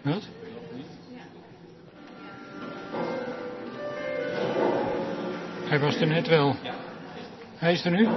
Wat? Hij was er net wel. Hij is er nu?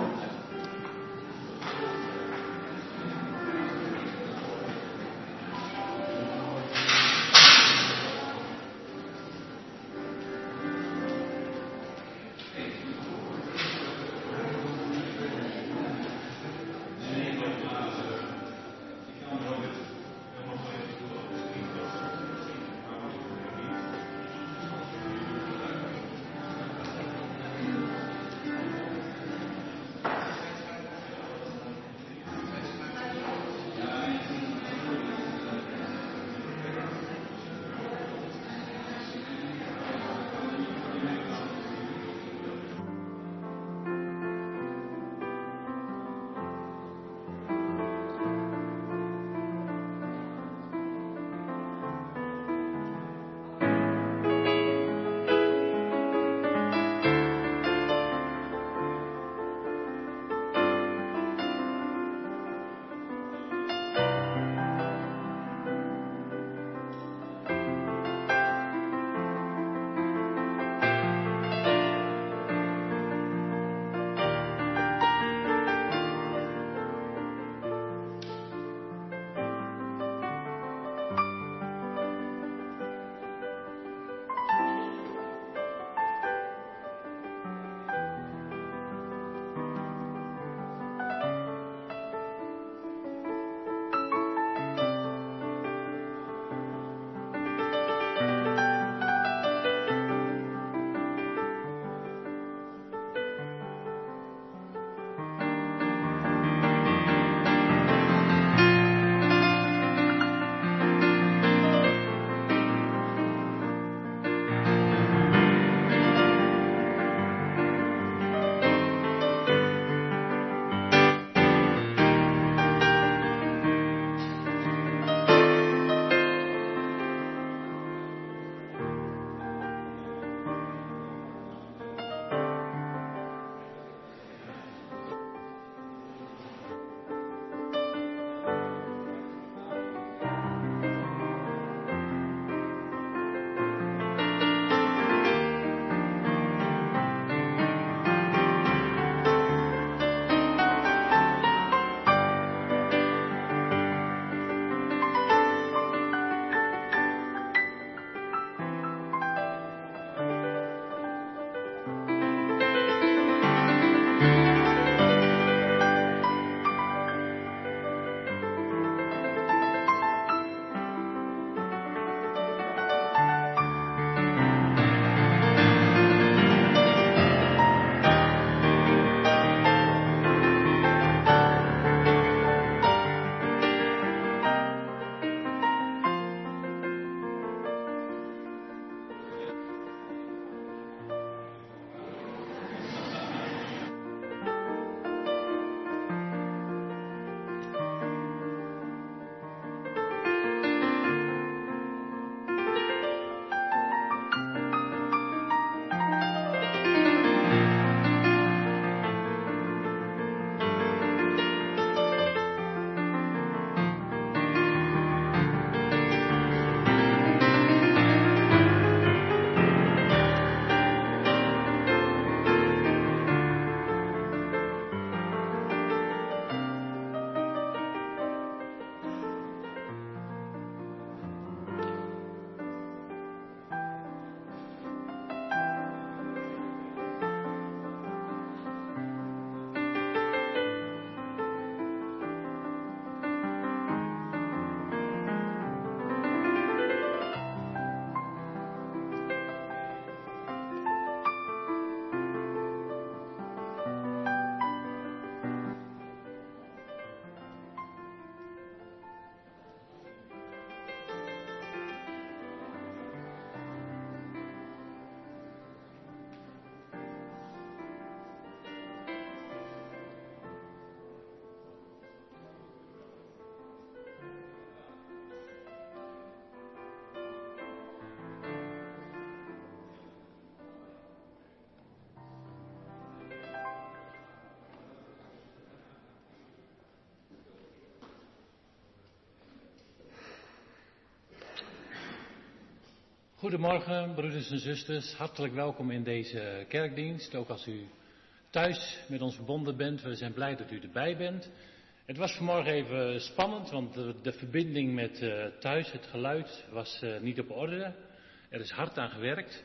Goedemorgen, broeders en zusters. Hartelijk welkom in deze kerkdienst. Ook als u thuis met ons verbonden bent, we zijn blij dat u erbij bent. Het was vanmorgen even spannend, want de verbinding met thuis, het geluid, was niet op orde. Er is hard aan gewerkt.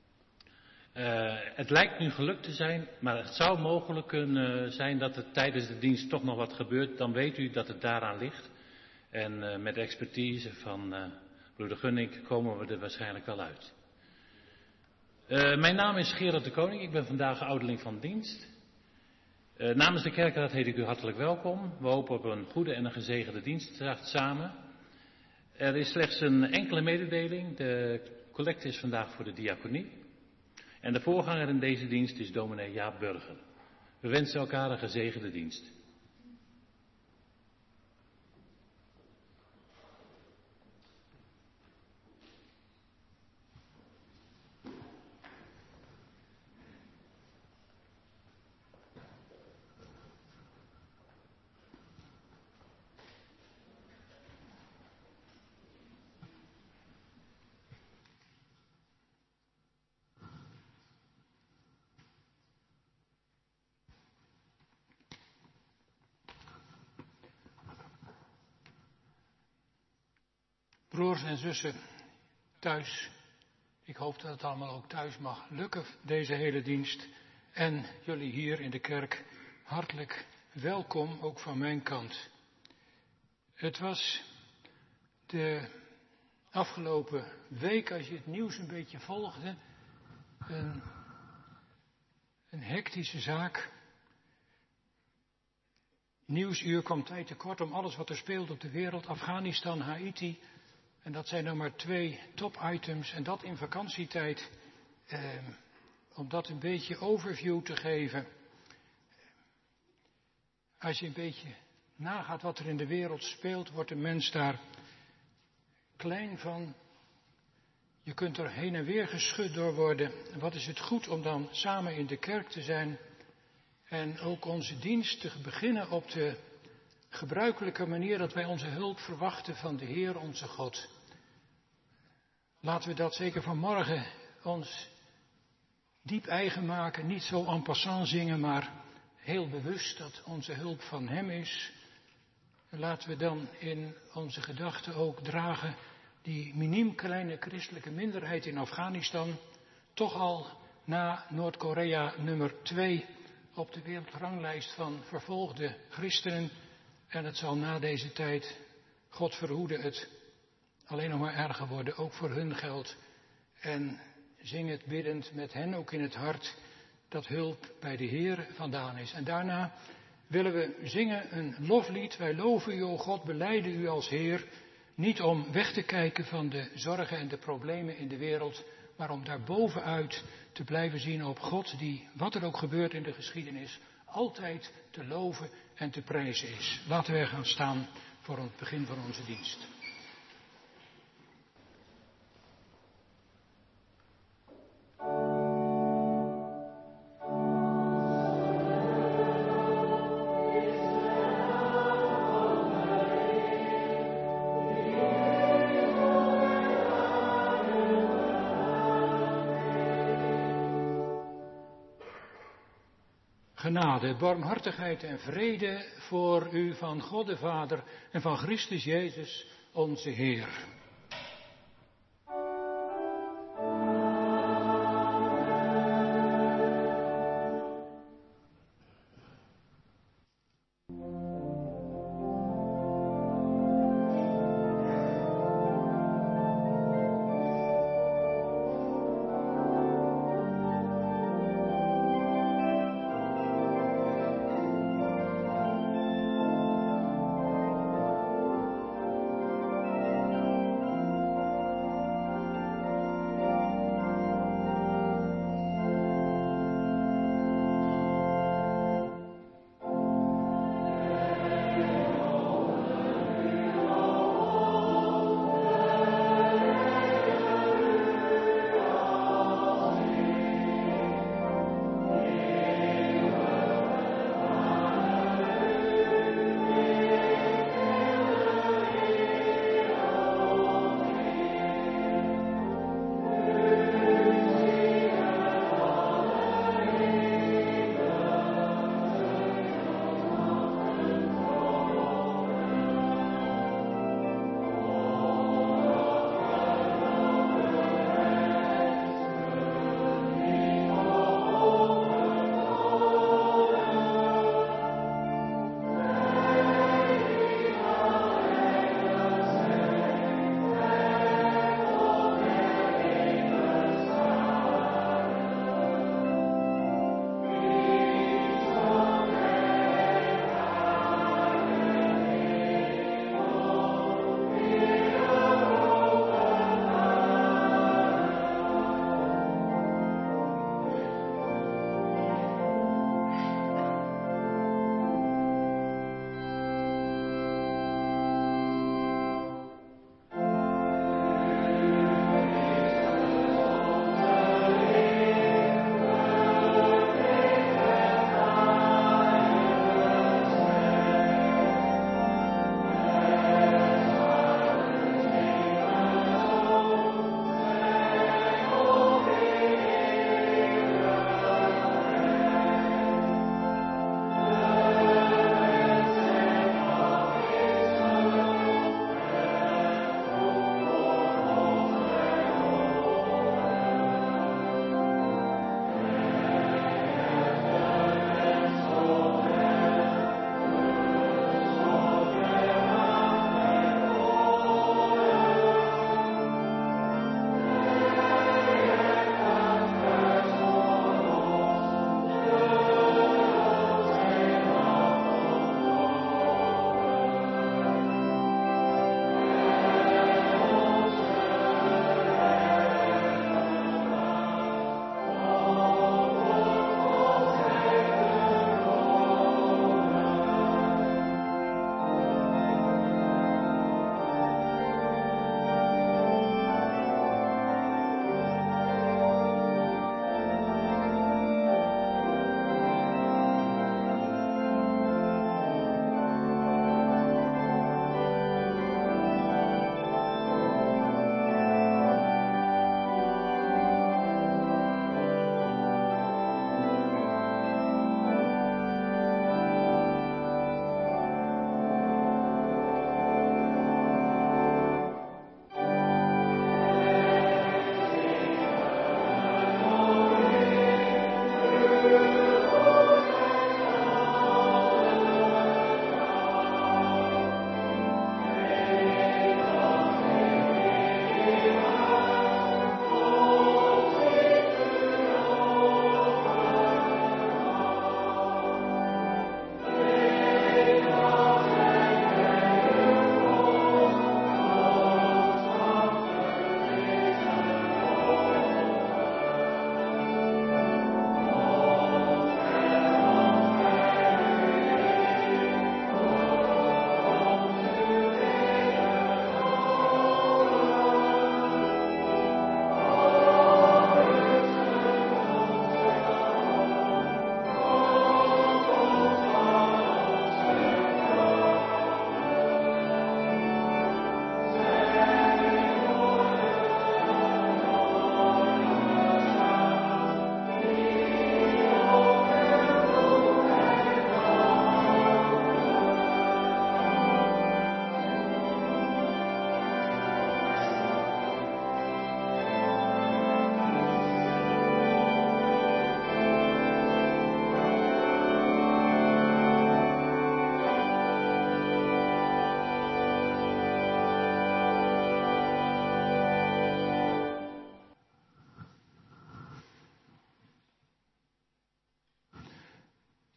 Het lijkt nu gelukt te zijn, maar het zou mogelijk kunnen zijn dat er tijdens de dienst toch nog wat gebeurt. Dan weet u dat het daaraan ligt. En met de expertise van broeder Gunning komen we er waarschijnlijk wel uit. Mijn naam is Gerard de Koning, ik ben vandaag ouderling van dienst. Namens de kerkraad heet ik u hartelijk welkom. We hopen op een goede en een gezegende dienst samen. Er is slechts een enkele mededeling. De collecte is vandaag voor de diaconie. En de voorganger in deze dienst is dominee Jaap Burger. We wensen elkaar een gezegende dienst. Broers en zussen thuis, ik hoop dat het allemaal ook thuis mag lukken, deze hele dienst. En jullie hier in de kerk, hartelijk welkom, ook van mijn kant. Het was de afgelopen week, als je het nieuws een beetje volgde, een hectische zaak. Nieuwsuur kwam tijd tekort om alles wat er speelt op de wereld, Afghanistan, Haiti. En dat zijn dan maar 2 top-items en dat in vakantietijd, om dat een beetje overview te geven. Als je een beetje nagaat wat er in de wereld speelt, wordt de mens daar klein van. Je kunt er heen en weer geschud door worden. Wat is het goed om dan samen in de kerk te zijn en ook onze dienst te beginnen op de gebruikelijke manier dat wij onze hulp verwachten van de Heer onze God. Laten we dat zeker vanmorgen ons diep eigen maken, niet zo en passant zingen, maar heel bewust dat onze hulp van Hem is. En laten we dan in onze gedachten ook dragen die miniem kleine christelijke minderheid in Afghanistan, toch al na Noord-Korea nummer 2 op de wereldranglijst van vervolgde christenen. En het zal na deze tijd, God verhoede het, alleen nog maar erger worden, ook voor hun geldt. En zing het biddend met hen ook in het hart, dat hulp bij de Heer vandaan is. En daarna willen we zingen een loflied. Wij loven u, o God, belijden u als Heer. Niet om weg te kijken van de zorgen en de problemen in de wereld, maar om daarbovenuit te blijven zien op God, die, wat er ook gebeurt in de geschiedenis, altijd te loven en te prijzen is. Laten wij gaan staan voor het begin van onze dienst. Genade, barmhartigheid en vrede voor u van God de Vader en van Christus Jezus, onze Heer.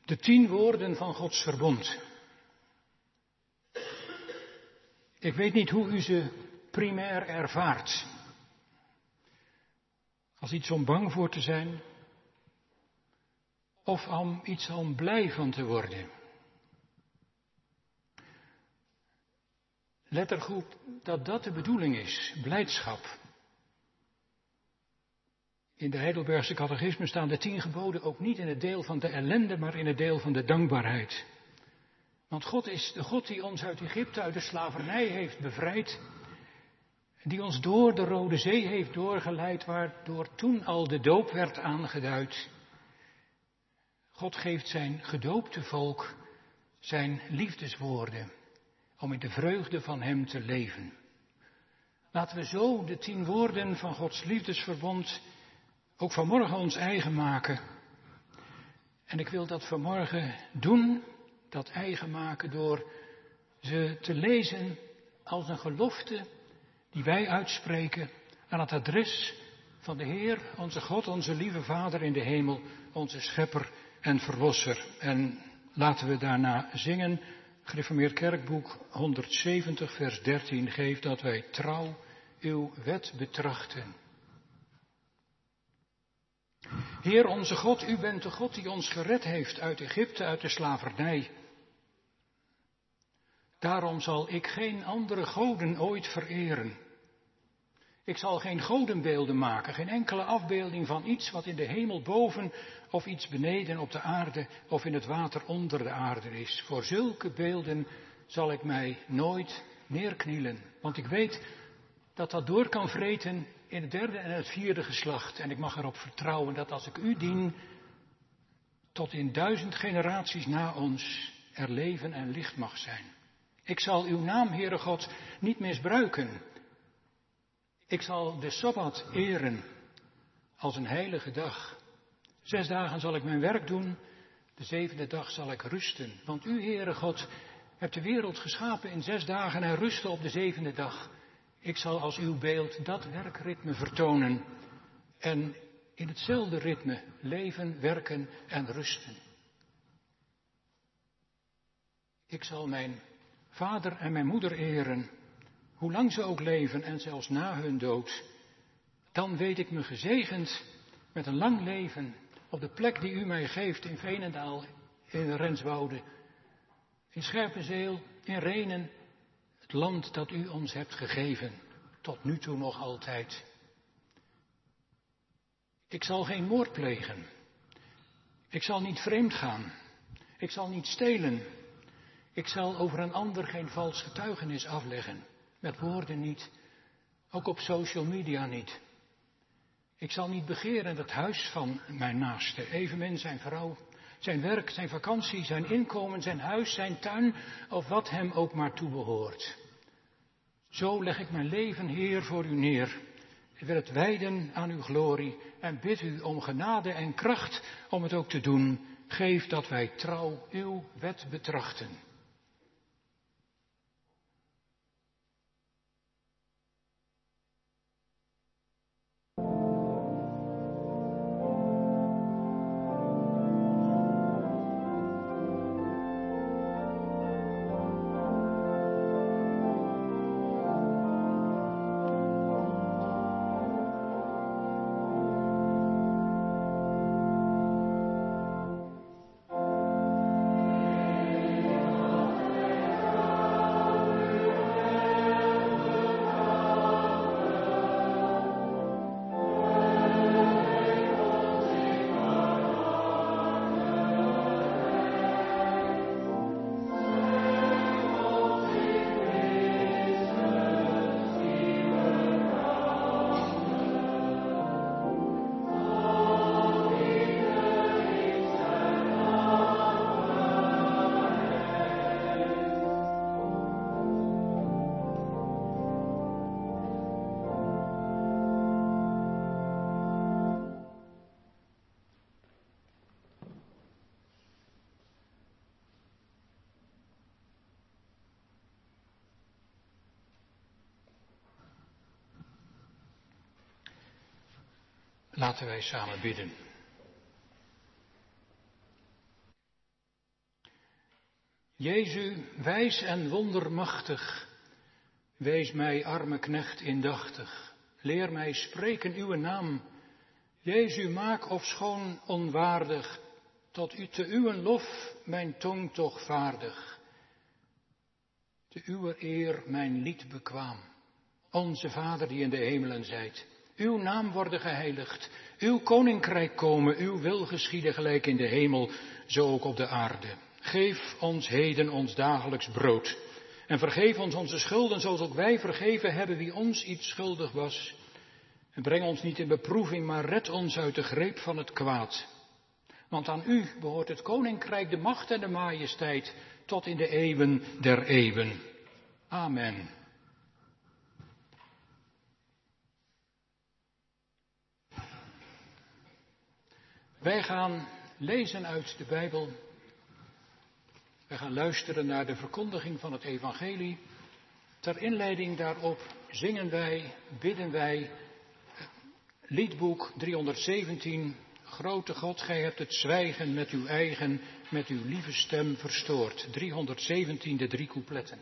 De 10 woorden van Gods verbond. Ik weet niet hoe u ze primair ervaart. Als iets om bang voor te zijn. Of om iets om blij van te worden. Let er goed dat dat de bedoeling is, blijdschap. In de Heidelbergse catechisme staan de 10 geboden ook niet in het deel van de ellende, maar in het deel van de dankbaarheid. Want God is de God die ons uit Egypte, uit de slavernij heeft bevrijd. Die ons door de Rode Zee heeft doorgeleid, waardoor toen al de doop werd aangeduid. God geeft zijn gedoopte volk zijn liefdeswoorden om in de vreugde van hem te leven. Laten we zo de 10 woorden van Gods liefdesverbond ook vanmorgen ons eigen maken. En ik wil dat vanmorgen doen, dat eigen maken, door ze te lezen als een gelofte die wij uitspreken aan het adres van de Heer, onze God, onze lieve Vader in de hemel, onze Schepper en Verlosser. En laten we daarna zingen, Gereformeerd Kerkboek 170 vers 13, geef dat wij trouw uw wet betrachten. Heer onze God, u bent de God die ons gered heeft uit Egypte, uit de slavernij. Daarom zal ik geen andere goden ooit vereren. Ik zal geen godenbeelden maken, geen enkele afbeelding van iets wat in de hemel boven of iets beneden op de aarde of in het water onder de aarde is. Voor zulke beelden zal ik mij nooit neerknielen, want ik weet dat dat door kan vreten in het 3e en het 4e geslacht. En ik mag erop vertrouwen dat als ik u dien, tot in 1000 generaties na ons er leven en licht mag zijn. Ik zal uw naam, Heere God, niet misbruiken. Ik zal de Sabbat eren als een heilige dag. 6 dagen zal ik mijn werk doen, de 7e dag zal ik rusten. Want u, Heere God, hebt de wereld geschapen in 6 dagen en rusten op de 7e dag. Ik zal als uw beeld dat werkritme vertonen en in hetzelfde ritme leven, werken en rusten. Ik zal mijn vader en mijn moeder eren, hoe lang ze ook leven en zelfs na hun dood. Dan weet ik me gezegend met een lang leven op de plek die u mij geeft in Veenendaal, in Renswoude, in Scherpenzeel, in Rhenen, het land dat u ons hebt gegeven, tot nu toe nog altijd. Ik zal geen moord plegen. Ik zal niet vreemd gaan. Ik zal niet stelen. Ik zal over een ander geen vals getuigenis afleggen. Met woorden niet. Ook op social media niet. Ik zal niet begeren het huis van mijn naaste, evenmin zijn vrouw, zijn werk, zijn vakantie, zijn inkomen, zijn huis, zijn tuin of wat hem ook maar toebehoort. Zo leg ik mijn leven, Heer, voor u neer. Ik wil het wijden aan uw glorie en bid u om genade en kracht om het ook te doen. Geef dat wij trouw uw wet betrachten. Laten wij samen bidden. Jezu, wijs en wondermachtig, wees mij arme knecht indachtig. Leer mij spreken uw naam. Jezu, maak ofschoon onwaardig, te uw lof mijn tong toch vaardig. Te uw eer mijn lied bekwaam. Onze Vader die in de hemelen zijt, uw naam worden geheiligd, uw koninkrijk komen, uw wil geschieden gelijk in de hemel, zo ook op de aarde. Geef ons heden ons dagelijks brood en vergeef ons onze schulden, zoals ook wij vergeven hebben wie ons iets schuldig was. En breng ons niet in beproeving, maar red ons uit de greep van het kwaad. Want aan u behoort het koninkrijk, de macht en de majesteit, tot in de eeuwen der eeuwen. Amen. Wij gaan lezen uit de Bijbel. Wij gaan luisteren naar de verkondiging van het evangelie. Ter inleiding daarop zingen wij, bidden wij, liedboek 317... Grote God, gij hebt het zwijgen met uw eigen, met uw lieve stem verstoord. 317, de 3 coupletten.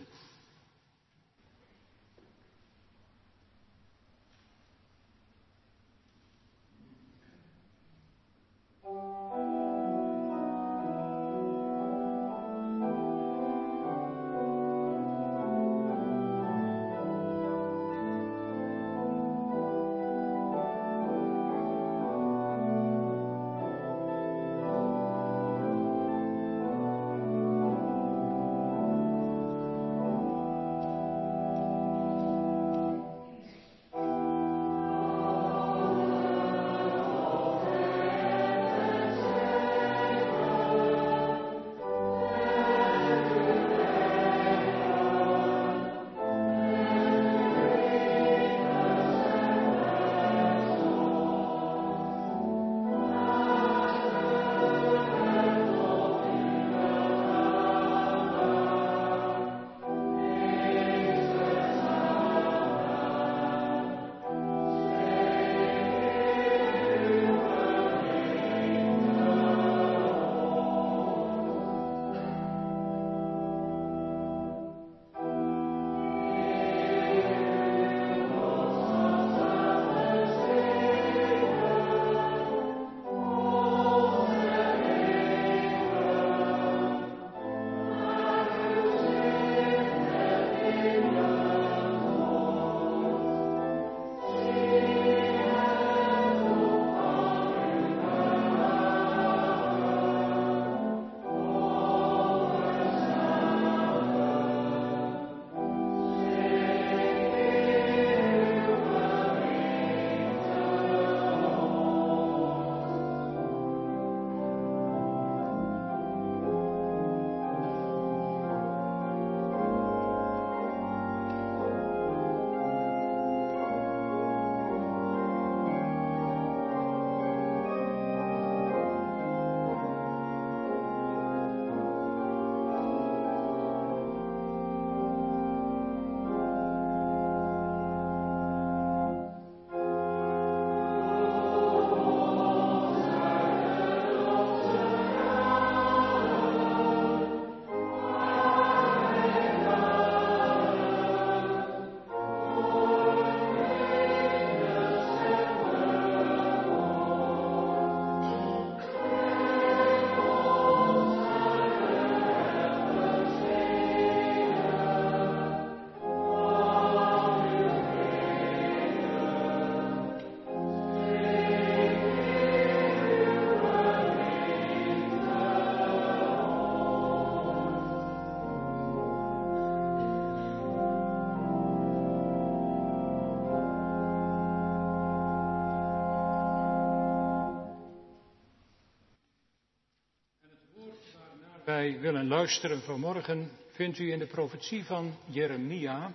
Wij willen luisteren vanmorgen, vindt u in de profetie van Jeremia.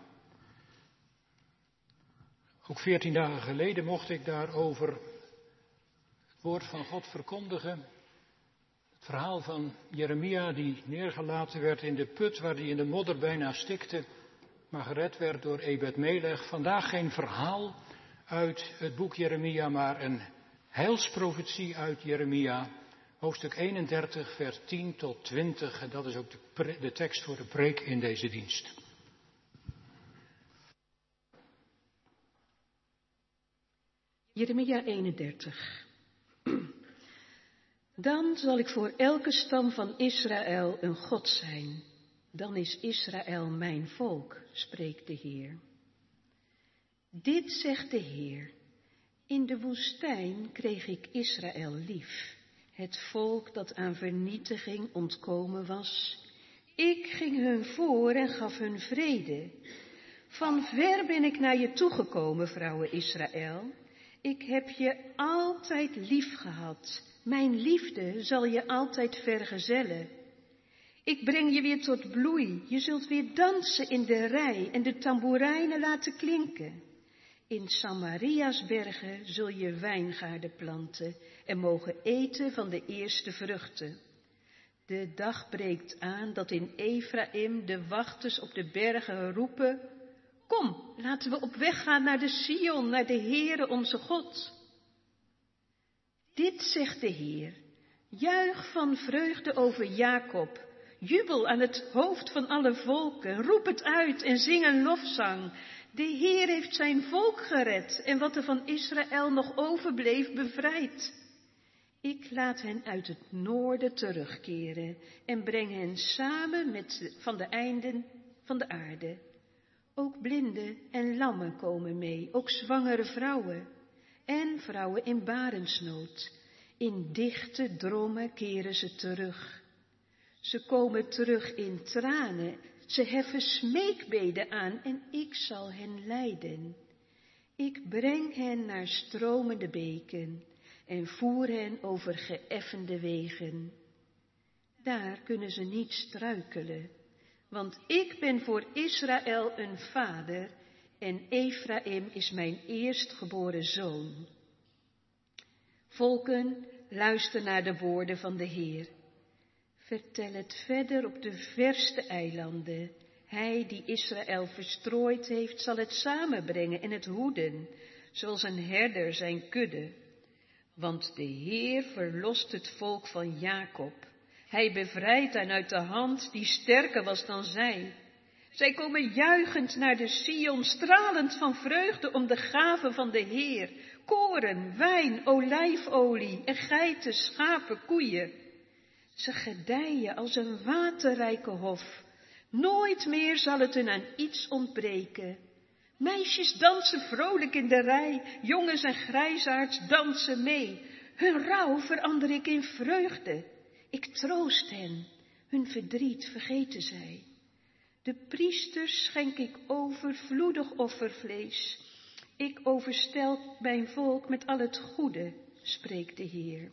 Ook 14 dagen geleden mocht ik daarover het woord van God verkondigen. Het verhaal van Jeremia die neergelaten werd in de put waar hij in de modder bijna stikte, maar gered werd door Ebed-Melech. Vandaag geen verhaal uit het boek Jeremia, maar een heilsprofetie uit Jeremia, Hoofdstuk 31, vers 10 tot 20. En dat is ook de tekst voor de preek in deze dienst. Jeremia 31. Dan zal ik voor elke stam van Israël een God zijn. Dan is Israël mijn volk, spreekt de Heer. Dit zegt de Heer. In de woestijn kreeg ik Israël lief, het volk dat aan vernietiging ontkomen was. Ik ging hun voor en gaf hun vrede. Van ver ben ik naar je toegekomen, vrouwen Israël. Ik heb je altijd lief gehad. Mijn liefde zal je altijd vergezellen. Ik breng je weer tot bloei. Je zult weer dansen in de rij en de tamboerijnen laten klinken. In Samaria's bergen zul je wijngaarden planten en mogen eten van de eerste vruchten. De dag breekt aan dat in Efraïm de wachters op de bergen roepen: Kom, laten we op weg gaan naar de Sion, naar de Heere onze God. Dit zegt de Heer, juich van vreugde over Jacob, jubel aan het hoofd van alle volken, roep het uit en zing een lofzang. De Heer heeft zijn volk gered en wat er van Israël nog overbleef bevrijd. Ik laat hen uit het noorden terugkeren en breng hen samen van de einden van de aarde. Ook blinden en lammen komen mee, ook zwangere vrouwen en vrouwen in barensnood. In dichte drommen keren ze terug. Ze komen terug in tranen, ze heffen smeekbeden aan en ik zal hen leiden. Ik breng hen naar stromende beken en voer hen over geëffende wegen. Daar kunnen ze niet struikelen, want ik ben voor Israël een vader en Efraïm is mijn eerstgeboren zoon. Volken, luister naar de woorden van de Heer. Vertel het verder op de verste eilanden. Hij die Israël verstrooid heeft, zal het samenbrengen en het hoeden, zoals een herder zijn kudde. Want de Heer verlost het volk van Jacob. Hij bevrijdt hen uit de hand die sterker was dan zij. Zij komen juichend naar de Sion, stralend van vreugde om de gaven van de Heer. Koren, wijn, olijfolie en geiten, schapen, koeien. Ze gedijen als een waterrijke hof. Nooit meer zal het hun aan iets ontbreken. Meisjes dansen vrolijk in de rij, jongens en grijsaards dansen mee. Hun rouw verander ik in vreugde. Ik troost hen, hun verdriet vergeten zij. De priesters schenk ik overvloedig offervlees. Ik overstelp mijn volk met al het goede, spreekt de Heer.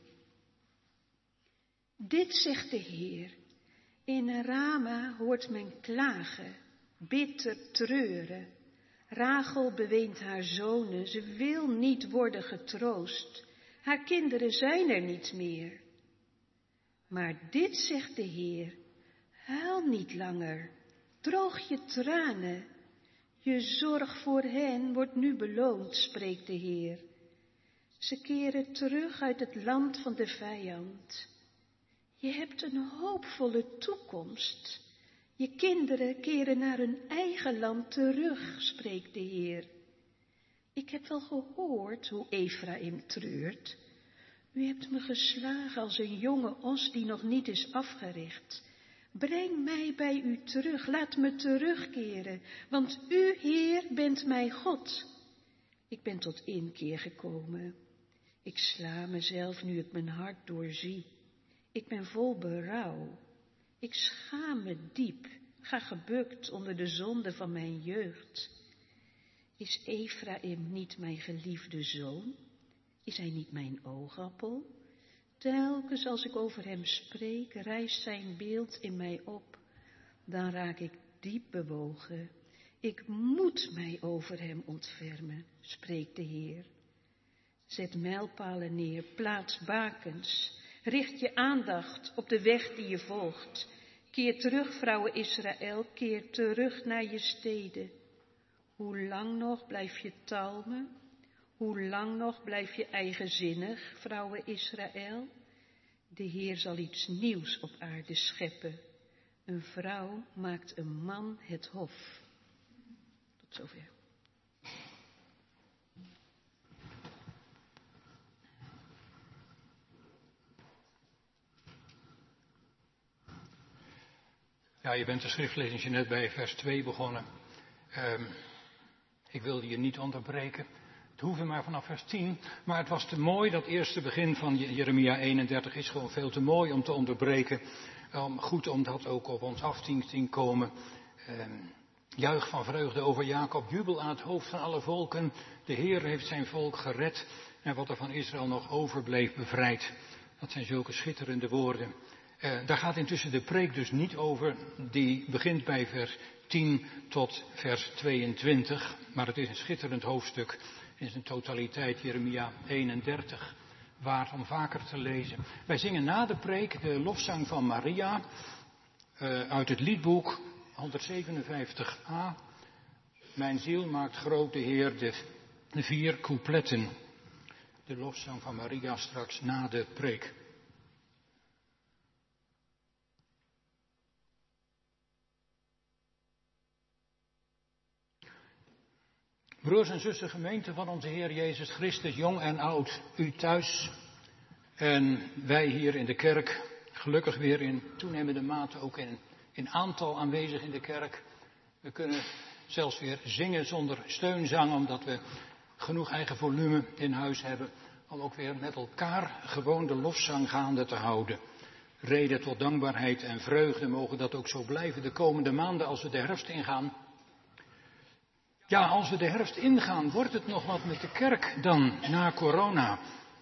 Dit zegt de Heer. In Rama hoort men klagen, bitter treuren. Rachel beweent haar zonen, ze wil niet worden getroost. Haar kinderen zijn er niet meer. Maar dit zegt de Heer, huil niet langer, droog je tranen. Je zorg voor hen wordt nu beloond, spreekt de Heer. Ze keren terug uit het land van de vijand. Je hebt een hoopvolle toekomst. Je kinderen keren naar hun eigen land terug, spreekt de Heer. Ik heb wel gehoord hoe Efraïm treurt. U hebt me geslagen als een jonge os die nog niet is afgericht. Breng mij bij u terug, laat me terugkeren, want u, Heer, bent mijn God. Ik ben tot inkeer gekomen. Ik sla mezelf nu ik mijn hart doorzie. Ik ben vol berouw. Ik schaam me diep, ga gebukt onder de zonde van mijn jeugd. Is Efraïm niet mijn geliefde zoon? Is hij niet mijn oogappel? Telkens als ik over hem spreek, rijst zijn beeld in mij op. Dan raak ik diep bewogen. Ik moet mij over hem ontfermen, spreekt de Heer. Zet mijlpalen neer, plaats bakens. Richt je aandacht op de weg die je volgt. Keer terug, vrouwen Israël, keer terug naar je steden. Hoe lang nog blijf je talmen? Hoe lang nog blijf je eigenzinnig, vrouwen Israël? De Heer zal iets nieuws op aarde scheppen. Een vrouw maakt een man het hof. Tot zover. Ja, je bent de schriftlezing net bij vers 2 begonnen. Ik wilde je niet onderbreken. Het hoefde maar vanaf vers 10. Maar het was te mooi, dat eerste begin van Jeremia 31 is gewoon veel te mooi om te onderbreken. Goed om dat ook op ons af te zien komen. Juich van vreugde over Jacob, jubel aan het hoofd van alle volken. De Heer heeft zijn volk gered en wat er van Israël nog overbleef bevrijd. Dat zijn zulke schitterende woorden. Daar gaat intussen de preek dus niet over. Die begint bij vers 10 tot vers 22. Maar het is een schitterend hoofdstuk in zijn totaliteit, Jeremia 31. Waard om vaker te lezen. Wij zingen na de preek de lofzang van Maria uit het liedboek 157a. Mijn ziel maakt groot de Heer, de 4 coupletten. De lofzang van Maria straks na de preek. Broers en zussen, gemeente van onze Heer Jezus Christus, jong en oud, u thuis en wij hier in de kerk, gelukkig weer in toenemende mate ook in aantal aanwezig in de kerk. We kunnen zelfs weer zingen zonder steunzang, omdat we genoeg eigen volume in huis hebben, om ook weer met elkaar gewoon de lofzang gaande te houden. Reden tot dankbaarheid en vreugde, mogen dat ook zo blijven de komende maanden als we de herfst ingaan. Ja, als we de herfst ingaan, wordt het nog wat met de kerk dan na corona?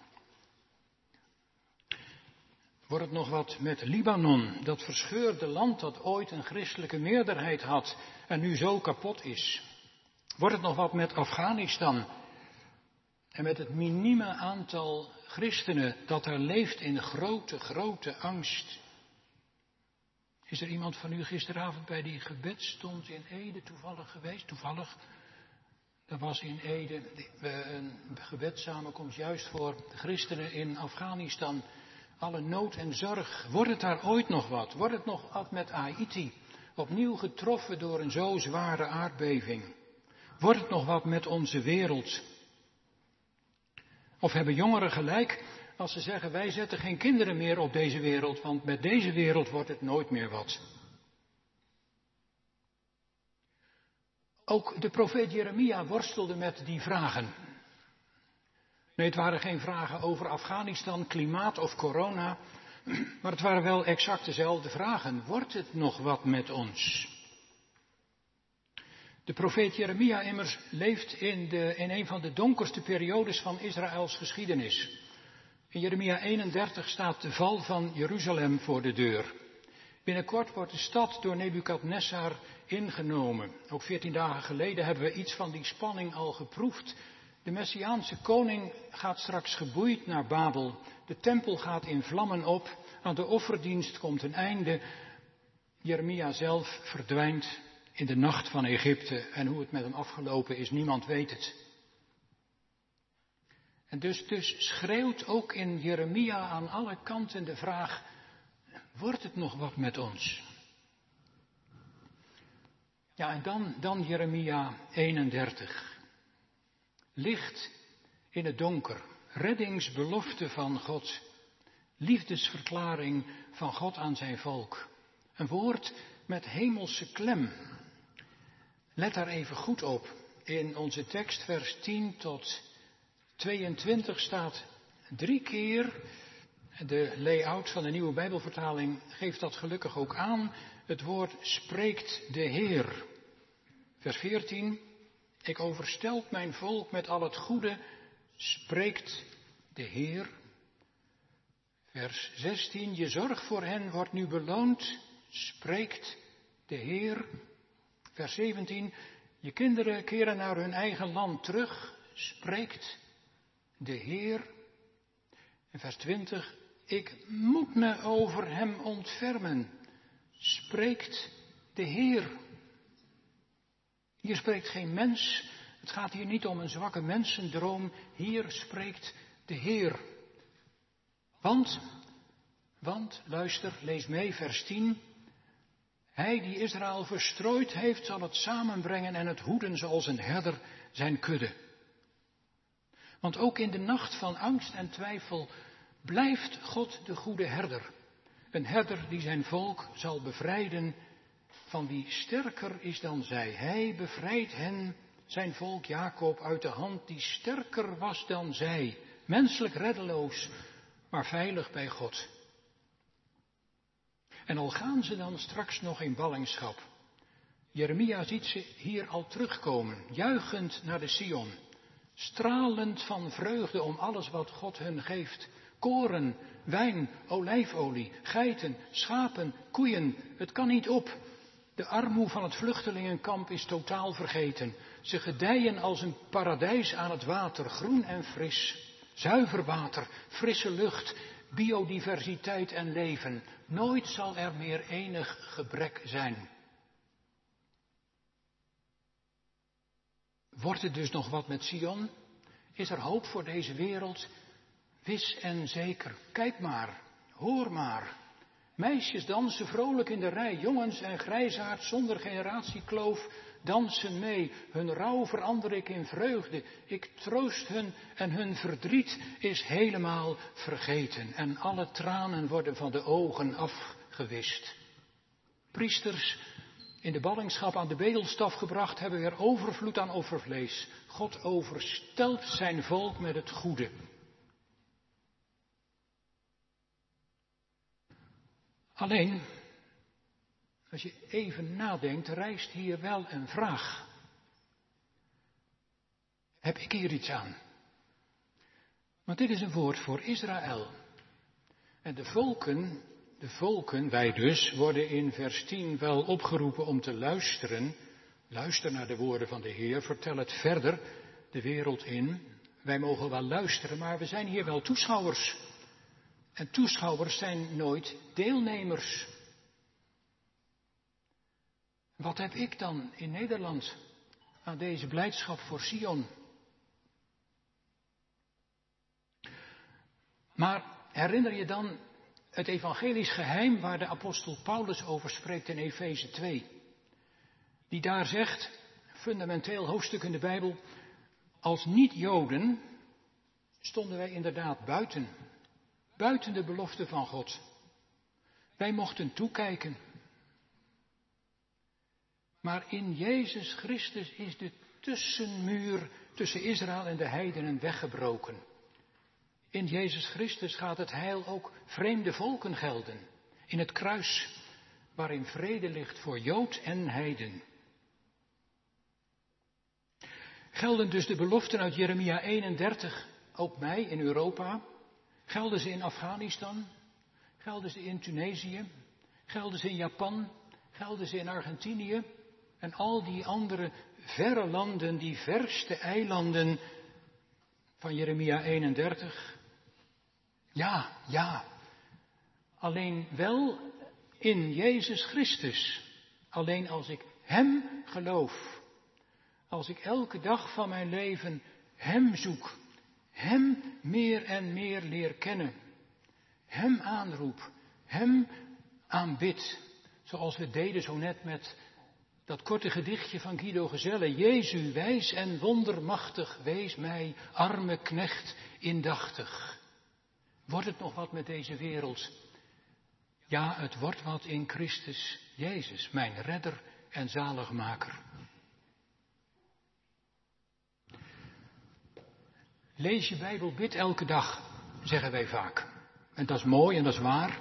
Wordt het nog wat met Libanon, dat verscheurde land dat ooit een christelijke meerderheid had en nu zo kapot is? Wordt het nog wat met Afghanistan en met het minieme aantal christenen dat daar leeft in grote angst? Is er iemand van u gisteravond bij die gebedstond in Ede toevallig geweest? Toevallig. Er was in Ede een gebedssamenkomst juist voor de christenen in Afghanistan. Alle nood en zorg. Wordt het daar ooit nog wat? Wordt het nog wat met Haiti? Opnieuw getroffen door een zo zware aardbeving. Wordt het nog wat met onze wereld? Of hebben jongeren gelijk als ze zeggen, wij zetten geen kinderen meer op deze wereld, want met deze wereld wordt het nooit meer wat. Ook de profeet Jeremia worstelde met die vragen. Nee, het waren geen vragen over Afghanistan, klimaat of corona, maar het waren wel exact dezelfde vragen. Wordt het nog wat met ons? De profeet Jeremia immers leeft in een van de donkerste periodes van Israëls geschiedenis. In Jeremia 31 staat de val van Jeruzalem voor de deur. Binnenkort wordt de stad door Nebukadnessar ingenomen. Ook 14 dagen geleden hebben we iets van die spanning al geproefd. De Messiaanse koning gaat straks geboeid naar Babel. De tempel gaat in vlammen op. Aan de offerdienst komt een einde. Jeremia zelf verdwijnt in de nacht van Egypte. En hoe het met hem afgelopen is, niemand weet het. En dus schreeuwt ook in Jeremia aan alle kanten de vraag, wordt het nog wat met ons? Ja, en dan Jeremia 31. Licht in het donker, reddingsbelofte van God, liefdesverklaring van God aan zijn volk. Een woord met hemelse klem. Let daar even goed op. In onze tekst vers 10 tot 22 staat 3 keer, de layout van de nieuwe Bijbelvertaling geeft dat gelukkig ook aan, het woord spreekt de Heer. Vers 14, ik overstelp mijn volk met al het goede, spreekt de Heer. Vers 16, je zorg voor hen wordt nu beloond, spreekt de Heer. Vers 17, je kinderen keren naar hun eigen land terug, spreekt de Heer. En vers 20, ik moet me over hem ontfermen, spreekt de Heer. Hier spreekt geen mens, het gaat hier niet om een zwakke mensendroom, hier spreekt de Heer. Want Want, luister, lees mee, vers 10. Hij die Israël verstrooid heeft, zal het samenbrengen en het hoeden zoals een herder zijn kudde. Want ook in de nacht van angst en twijfel blijft God de goede herder. Een herder die zijn volk zal bevrijden van wie sterker is dan zij. Hij bevrijdt hen, zijn volk Jacob, uit de hand die sterker was dan zij. Menselijk reddeloos, maar veilig bij God. En al gaan ze dan straks nog in ballingschap. Jeremia ziet ze hier al terugkomen, juichend naar de Sion. Stralend van vreugde om alles wat God hun geeft. Koren, wijn, olijfolie, geiten, schapen, koeien. Het kan niet op. De armoe van het vluchtelingenkamp is totaal vergeten. Ze gedijen als een paradijs aan het water, groen en fris. Zuiver water, frisse lucht, biodiversiteit en leven. Nooit zal er meer enig gebrek zijn. Wordt het dus nog wat met Sion? Is er hoop voor deze wereld? Wis en zeker. Kijk maar, hoor maar. Meisjes dansen vrolijk in de rij, jongens en grijsaards zonder generatiekloof dansen mee. Hun rouw verander ik in vreugde. Ik troost hun en hun verdriet is helemaal vergeten. En alle tranen worden van de ogen afgewist. Priesters in de ballingschap aan de bedelstaf gebracht hebben weer overvloed aan offervlees. God overstelpt zijn volk met het goede. Alleen, als je even nadenkt, rijst hier wel een vraag. Heb ik hier iets aan? Want dit is een woord voor Israël. En de volken, wij dus, worden in vers 10 wel opgeroepen om te luisteren. Luister naar de woorden van de Heer, vertel het verder de wereld in. Wij mogen wel luisteren, maar we zijn hier wel toeschouwers. En toeschouwers zijn nooit deelnemers. Wat heb ik dan in Nederland aan deze blijdschap voor Sion? Maar herinner je dan het evangelisch geheim waar de apostel Paulus over spreekt in Efeze 2? Die daar zegt, fundamenteel hoofdstuk in de Bijbel, als niet-Joden stonden wij inderdaad buiten de belofte van God. Wij mochten toekijken. Maar in Jezus Christus is de tussenmuur tussen Israël en de heidenen weggebroken. In Jezus Christus gaat het heil ook vreemde volken gelden. In het kruis, waarin vrede ligt voor Jood en heiden. Gelden dus de beloften uit Jeremia 31 ook mij in Europa? Gelden ze in Afghanistan? Gelden ze in Tunesië? Gelden ze in Japan? Gelden ze in Argentinië? En al die andere verre landen, die verste eilanden van Jeremia 31? Ja. Alleen wel in Jezus Christus. Alleen als ik Hem geloof. Als ik elke dag van mijn leven Hem zoek. Hem meer en meer leer kennen. Hem aanroep. Hem aanbid. Zoals we deden zo net met dat korte gedichtje van Guido Gezelle. Jezu, wijs en wondermachtig, wees mij, arme knecht, indachtig. Wordt het nog wat met deze wereld? Ja, het wordt wat in Christus Jezus, mijn redder en zaligmaker. Lees je Bijbel, bid elke dag, zeggen wij vaak. En dat is mooi en dat is waar.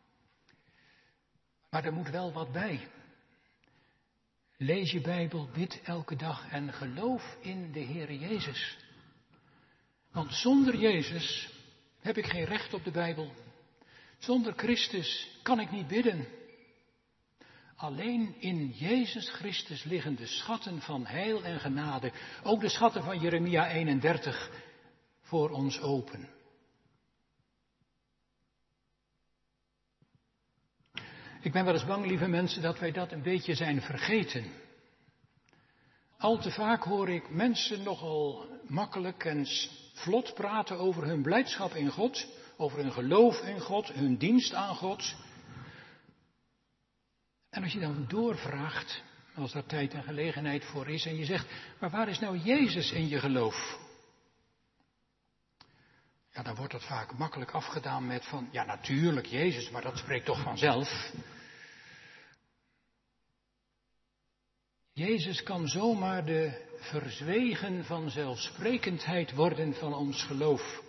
Maar er moet wel wat bij. Lees je Bijbel, bid elke dag en geloof in de Heer Jezus. Want zonder Jezus heb ik geen recht op de Bijbel. Zonder Christus kan ik niet bidden. Alleen in Jezus Christus liggen de schatten van heil en genade. Ook de schatten van Jeremia 31 voor ons open. Ik ben wel eens bang, lieve mensen, dat wij dat een beetje zijn vergeten. Al te vaak hoor ik mensen nogal makkelijk en vlot praten over hun blijdschap in God, over hun geloof in God, hun dienst aan God. En als je dan doorvraagt, als daar tijd en gelegenheid voor is, en je zegt, maar waar is nou Jezus in je geloof? Ja, dan wordt dat vaak makkelijk afgedaan met van, ja natuurlijk Jezus, maar dat spreekt toch vanzelf. Jezus kan zomaar de verzwegen vanzelfsprekendheid worden van ons geloof.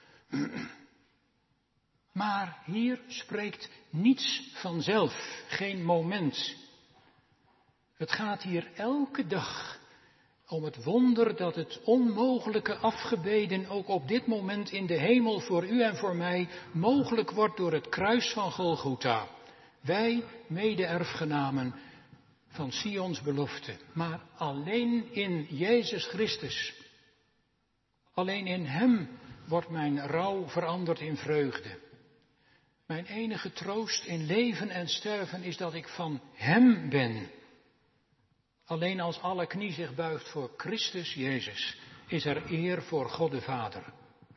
Maar hier spreekt niets vanzelf, geen moment. Het gaat hier elke dag om het wonder dat het onmogelijke afgebeden ook op dit moment in de hemel voor u en voor mij mogelijk wordt door het kruis van Golgotha. Wij, mede-erfgenamen van Sions belofte, maar alleen in Jezus Christus. Alleen in Hem wordt mijn rouw veranderd in vreugde. Mijn enige troost in leven en sterven is dat ik van Hem ben. Alleen als alle knie zich buigt voor Christus Jezus, is er eer voor God de Vader.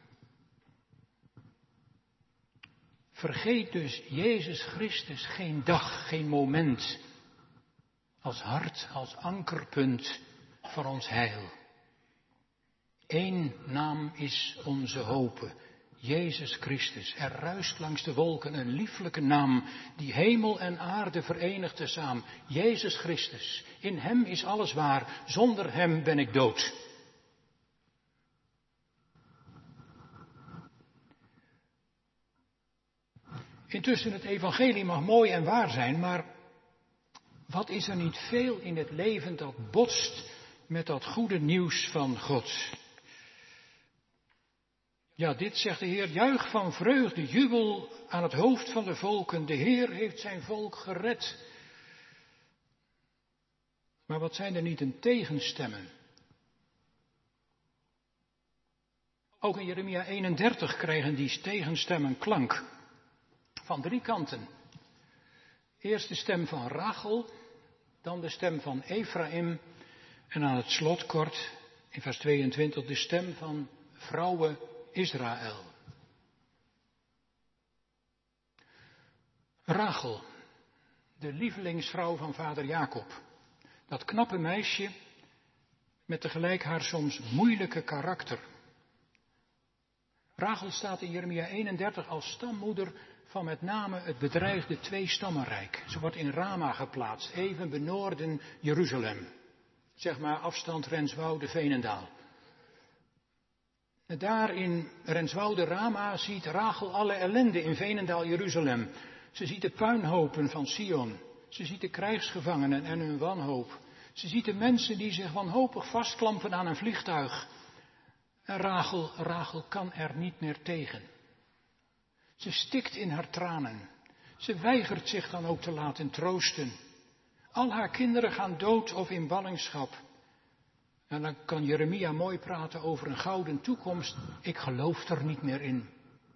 Vergeet dus Jezus Christus geen dag, geen moment, als hart, als ankerpunt van ons heil. Eén naam is onze hope, Jezus Christus. Er ruist langs de wolken een lieflijke naam, die hemel en aarde verenigt tezaam. Jezus Christus, in Hem is alles waar, zonder Hem ben ik dood. Intussen, het evangelie mag mooi en waar zijn, maar wat is er niet veel in het leven dat botst met dat goede nieuws van God? Ja, dit zegt de Heer, juich van vreugde, jubel aan het hoofd van de volken. De Heer heeft zijn volk gered. Maar wat zijn er niet een tegenstemmen? Ook in Jeremia 31 krijgen die tegenstemmen klank. Van 3 kanten. Eerst de stem van Rachel, dan de stem van Ephraim en aan het slot kort, in vers 22, de stem van vrouwen Israël. Rachel, de lievelingsvrouw van vader Jacob. Dat knappe meisje met tegelijk haar soms moeilijke karakter. Rachel staat in Jeremia 31 als stammoeder van met name het bedreigde 2-stammenrijk. Ze wordt in Rama geplaatst, even benoorden Jeruzalem. Zeg maar afstand Renswoude-Veenendaal. Daar in Renswoude-Rama ziet Rachel alle ellende in Veenendaal-Jeruzalem. Ze ziet de puinhopen van Sion. Ze ziet de krijgsgevangenen en hun wanhoop. Ze ziet de mensen die zich wanhopig vastklampen aan een vliegtuig. En Rachel kan er niet meer tegen. Ze stikt in haar tranen. Ze weigert zich dan ook te laten troosten. Al haar kinderen gaan dood of in ballingschap. En dan kan Jeremia mooi praten over een gouden toekomst. Ik geloof er niet meer in.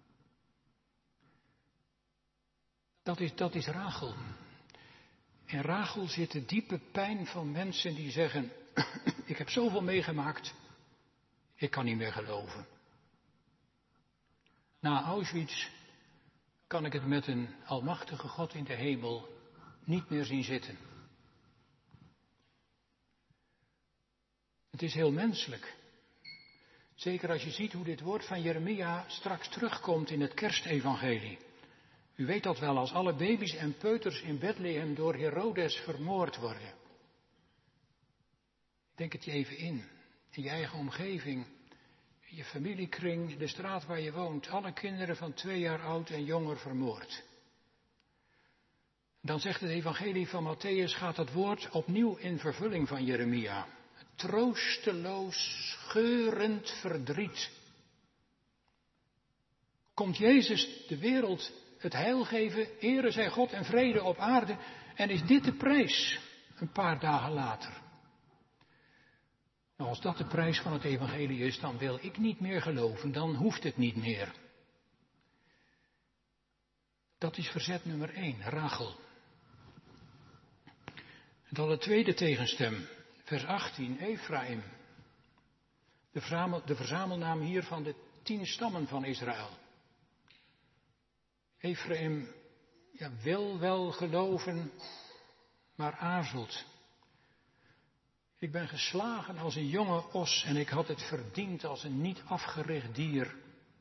Dat is Rachel. In Rachel zit de diepe pijn van mensen die zeggen, ik heb zoveel meegemaakt, ik kan niet meer geloven. Na Auschwitz kan ik het met een almachtige God in de hemel niet meer zien zitten. Het is heel menselijk. Zeker als je ziet hoe dit woord van Jeremia straks terugkomt in het kerstevangelie. U weet dat wel, als alle baby's en peuters in Bethlehem door Herodes vermoord worden. Denk het je even in je eigen omgeving, in je familiekring, de straat waar je woont. Alle kinderen van 2 jaar oud en jonger vermoord. Dan zegt het evangelie van Mattheüs, gaat het woord opnieuw in vervulling van Jeremia. Troosteloos, scheurend verdriet. Komt Jezus de wereld het heil geven, ere zij God en vrede op aarde, en is dit de prijs, een paar dagen later. Nou, als dat de prijs van het evangelie is, dan wil ik niet meer geloven, dan hoeft het niet meer. Dat is verzet nummer 1, Rachel. En dan de tweede tegenstem, vers 18, Ephraim. De verzamelnaam hier van de 10 stammen van Israël. Efraïm wil wel geloven, maar aarzelt. Ik ben geslagen als een jonge os en ik had het verdiend als een niet afgericht dier.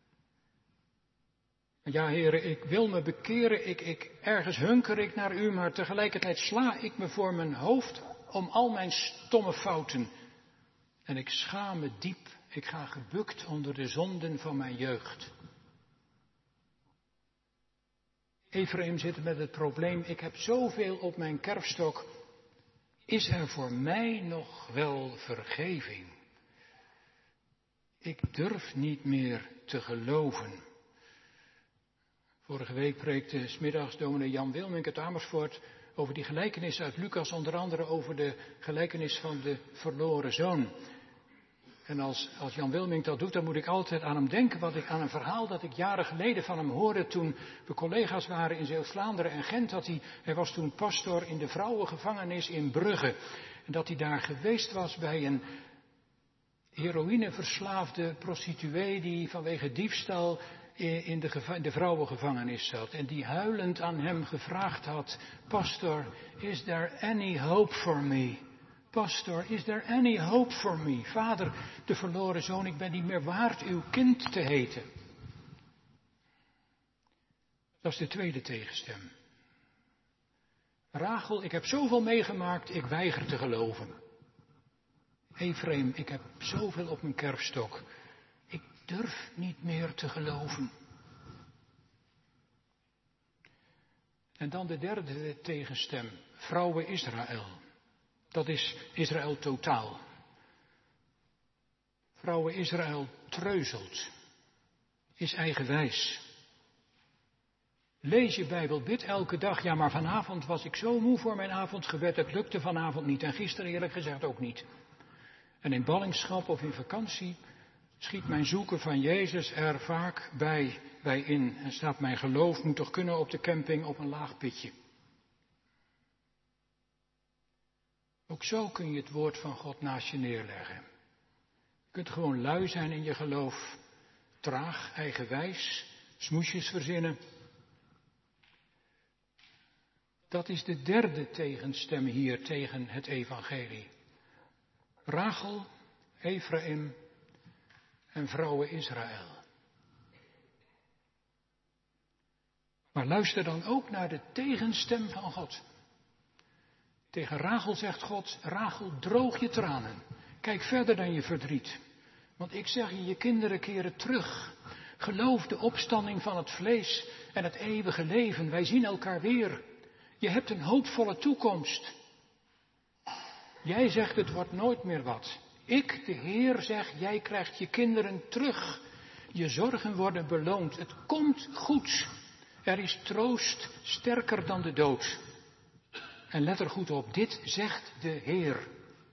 Ja, heren, ik wil me bekeren, ergens hunker ik naar u, maar tegelijkertijd sla ik me voor mijn hoofd om al mijn stomme fouten. En ik schaam me diep, ik ga gebukt onder de zonden van mijn jeugd. Efraïm zit met het probleem, ik heb zoveel op mijn kerfstok. Is er voor mij nog wel vergeving? Ik durf niet meer te geloven. Vorige week preekte 's middags dominee Jan Wilmink uit Amersfoort over die gelijkenis uit Lucas, onder andere over de gelijkenis van de verloren zoon. En als Jan Wilmink dat doet, dan moet ik altijd aan hem denken, aan een verhaal dat ik jaren geleden van hem hoorde toen we collega's waren in Zeeuws-Vlaanderen en Gent. Hij was toen pastor in de vrouwengevangenis in Brugge. En dat hij daar geweest was bij een heroïneverslaafde prostituee die vanwege diefstal in de vrouwengevangenis zat. En die huilend aan hem gevraagd had, pastor, is there any hope for me? Pastor, is there any hope for me? Vader, de verloren zoon, ik ben niet meer waard uw kind te heten. Dat is de tweede tegenstem. Rachel, ik heb zoveel meegemaakt, ik weiger te geloven. Efraïm, ik heb zoveel op mijn kerfstok. Ik durf niet meer te geloven. En dan de derde tegenstem, vrouwen Israël. Dat is Israël totaal. Vrouwen Israël treuzelt, is eigenwijs. Lees je Bijbel, bid elke dag. Ja, maar vanavond was ik zo moe voor mijn avondgebed, het lukte vanavond niet. En gisteren eerlijk gezegd ook niet. En in ballingschap of in vakantie schiet mijn zoeken van Jezus er vaak bij in. En staat mijn geloof, moet toch kunnen op de camping op een laag pitje. Ook zo kun je het woord van God naast je neerleggen. Je kunt gewoon lui zijn in je geloof, traag, eigenwijs, smoesjes verzinnen. Dat is de derde tegenstem hier tegen het evangelie. Rachel, Efraïm en vrouwen Israël. Maar luister dan ook naar de tegenstem van God. Tegen Rachel zegt God, Rachel, droog je tranen. Kijk verder dan je verdriet. Want ik zeg je kinderen keren terug. Geloof de opstanding van het vlees en het eeuwige leven. Wij zien elkaar weer. Je hebt een hoopvolle toekomst. Jij zegt het wordt nooit meer wat. Ik, de Heer, zeg, jij krijgt je kinderen terug. Je zorgen worden beloond. Het komt goed. Er is troost sterker dan de dood. En let er goed op, dit zegt de Heer.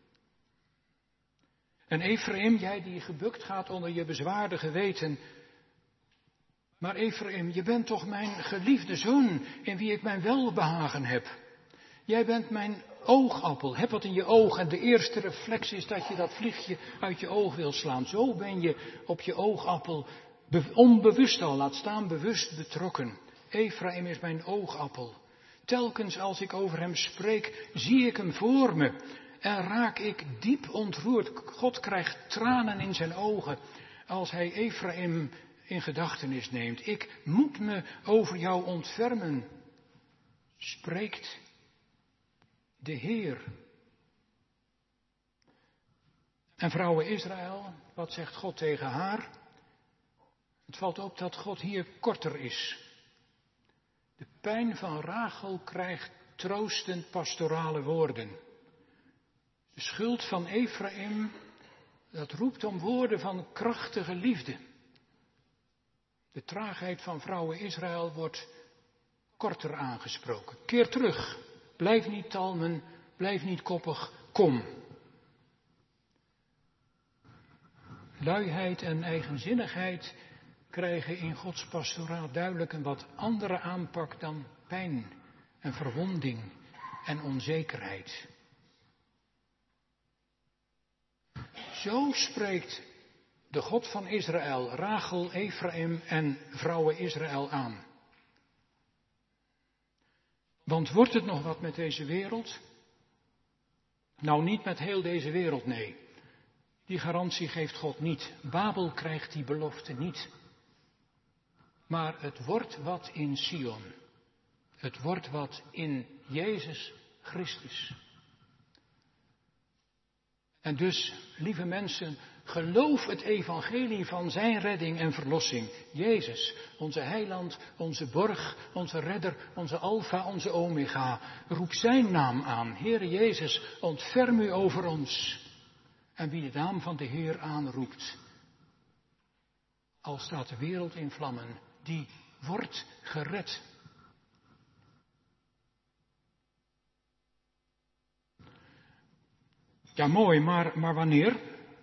En Efraïm, jij die gebukt gaat onder je bezwaarde geweten. Maar Efraïm, je bent toch mijn geliefde zoon in wie ik mijn welbehagen heb. Jij bent mijn oogappel, heb wat in je oog en de eerste reflex is dat je dat vliegje uit je oog wil slaan. Zo ben je op je oogappel onbewust al, laat staan bewust betrokken. Efraïm is mijn oogappel. Telkens als ik over hem spreek, zie ik hem voor me en raak ik diep ontroerd. God krijgt tranen in zijn ogen als hij Efraïm in gedachtenis neemt. Ik moet me over jou ontfermen, spreekt de Heer. En vrouwen Israël, wat zegt God tegen haar? Het valt op dat God hier korter is. De pijn van Rachel krijgt troostend pastorale woorden. De schuld van Efraïm, dat roept om woorden van krachtige liefde. De traagheid van vrouwen Israël wordt korter aangesproken. Keer terug, blijf niet talmen, blijf niet koppig, kom. Luiheid en eigenzinnigheid krijgen in Gods pastoraat duidelijk een wat andere aanpak dan pijn en verwonding en onzekerheid. Zo spreekt de God van Israël, Rachel, Efraïm en vrouwen Israël aan. Want wordt het nog wat met deze wereld? Nou, niet met heel deze wereld, nee. Die garantie geeft God niet. Babel krijgt die belofte niet. Maar het wordt wat in Sion. Het wordt wat in Jezus Christus. En dus, lieve mensen, geloof het evangelie van zijn redding en verlossing. Jezus, onze heiland, onze borg, onze redder, onze alfa, onze omega. Roep zijn naam aan. Heere Jezus, ontferm u over ons. En wie de naam van de Heer aanroept, al staat de wereld in vlammen, die wordt gered. Ja, mooi, maar wanneer?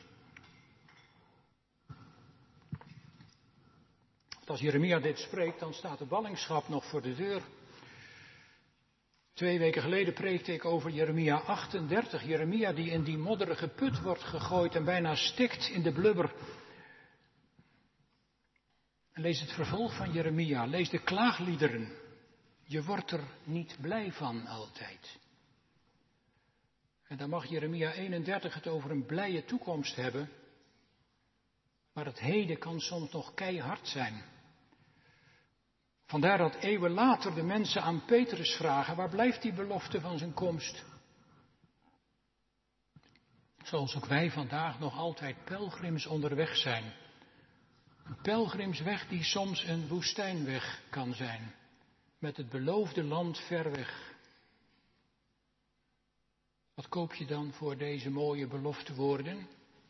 Als Jeremia dit spreekt, dan staat de ballingschap nog voor de deur. 2 weken geleden preekte ik over Jeremia 38. Jeremia die in die modderige put wordt gegooid en bijna stikt in de blubber. En lees het vervolg van Jeremia, lees de klaagliederen. Je wordt er niet blij van altijd. En dan mag Jeremia 31 het over een blije toekomst hebben. Maar het heden kan soms nog keihard zijn. Vandaar dat eeuwen later de mensen aan Petrus vragen, waar blijft die belofte van zijn komst? Zoals ook wij vandaag nog altijd pelgrims onderweg zijn. Een pelgrimsweg die soms een woestijnweg kan zijn. Met het beloofde land ver weg. Wat koop je dan voor deze mooie beloftewoorden?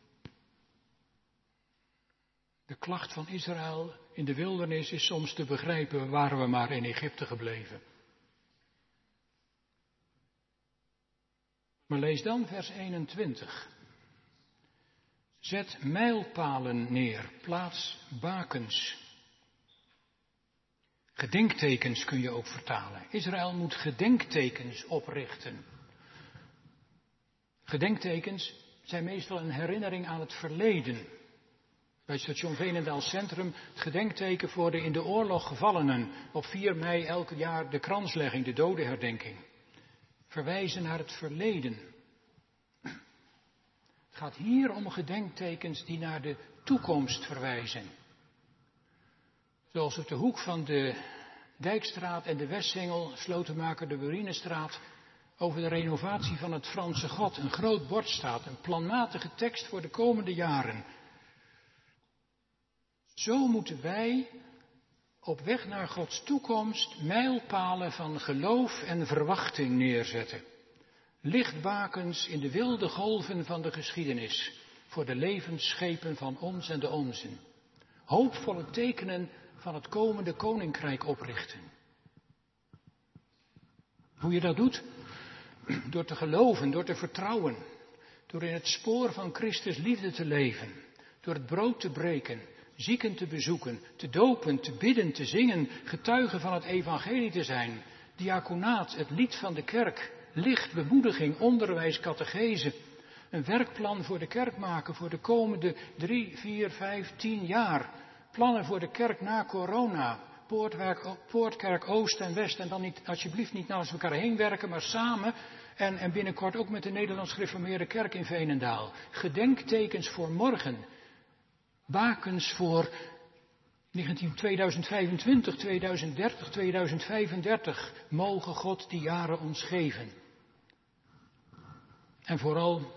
De klacht van Israël in de wildernis is soms te begrijpen, waren we maar in Egypte gebleven. Maar lees dan vers 21. Zet mijlpalen neer, plaats bakens. Gedenktekens kun je ook vertalen. Israël moet gedenktekens oprichten. Gedenktekens zijn meestal een herinnering aan het verleden. Bij station Veenendaal Centrum het gedenkteken voor de in de oorlog gevallenen. Op 4 mei elk jaar de kranslegging, de dodenherdenking. Verwijzen naar het verleden. Het gaat hier om gedenktekens die naar de toekomst verwijzen. Zoals op de hoek van de Dijkstraat en de Westsingel, Slotenmaker de Burinestraat, over de renovatie van het Franse God een groot bord staat. Een planmatige tekst voor de komende jaren. Zo moeten wij op weg naar Gods toekomst mijlpalen van geloof en verwachting neerzetten. Lichtbakens in de wilde golven van de geschiedenis voor de levensschepen van ons en de onzen. Hoopvolle tekenen van het komende koninkrijk oprichten. Hoe je dat doet? Door te geloven, door te vertrouwen. Door in het spoor van Christus liefde te leven. Door het brood te breken. Zieken te bezoeken, te dopen, te bidden, te zingen, getuigen van het evangelie te zijn, diaconaat, het lied van de kerk, licht, bemoediging, onderwijs, catechese, een werkplan voor de kerk maken voor de komende 3, 4, 5, 10 jaar, plannen voor de kerk na corona, Poortkerk Oost en West en dan niet, alsjeblieft niet naast elkaar heen werken, maar samen en binnenkort ook met de Nederlands Gereformeerde Kerk in Veenendaal. Gedenktekens voor morgen. Bakens voor 2025, 2030, 2035 mogen God die jaren ons geven. En vooral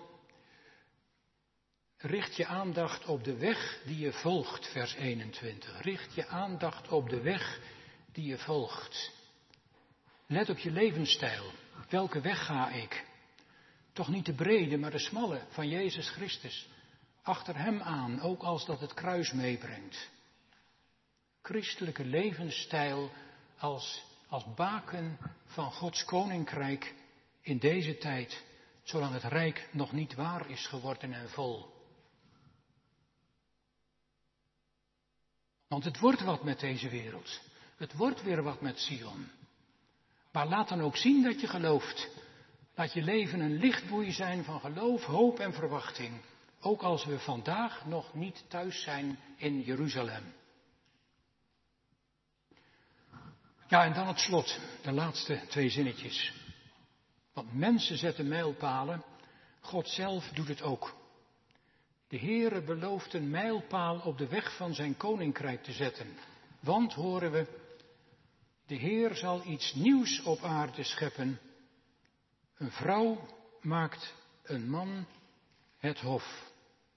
richt je aandacht op de weg die je volgt, vers 21. Richt je aandacht op de weg die je volgt. Let op je levensstijl. Welke weg ga ik? Toch niet de brede, maar de smalle van Jezus Christus. Achter hem aan, ook als dat het kruis meebrengt. Christelijke levensstijl als baken van Gods koninkrijk in deze tijd, zolang het rijk nog niet waar is geworden en vol. Want het wordt wat met deze wereld. Het wordt weer wat met Sion. Maar laat dan ook zien dat je gelooft. Laat je leven een lichtboei zijn van geloof, hoop en verwachting. Ook als we vandaag nog niet thuis zijn in Jeruzalem. Ja, en dan het slot, de laatste 2 zinnetjes. Want mensen zetten mijlpalen, God zelf doet het ook. De Heere belooft een mijlpaal op de weg van zijn koninkrijk te zetten. Want, horen we, de Heer zal iets nieuws op aarde scheppen. Een vrouw maakt een man het hof.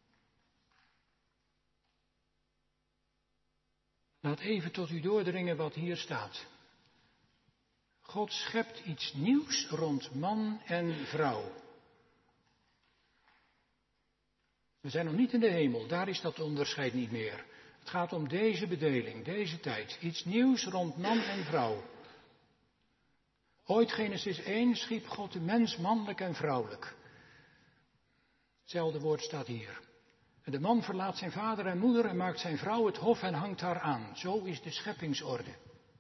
Laat even tot u doordringen wat hier staat. God schept iets nieuws rond man en vrouw. We zijn nog niet in de hemel, daar is dat onderscheid niet meer. Het gaat om deze bedeling, deze tijd. Iets nieuws rond man en vrouw. Ooit, Genesis 1, schiep God de mens mannelijk en vrouwelijk. Hetzelfde woord staat hier. En de man verlaat zijn vader en moeder en maakt zijn vrouw het hof en hangt haar aan. Zo is de scheppingsorde.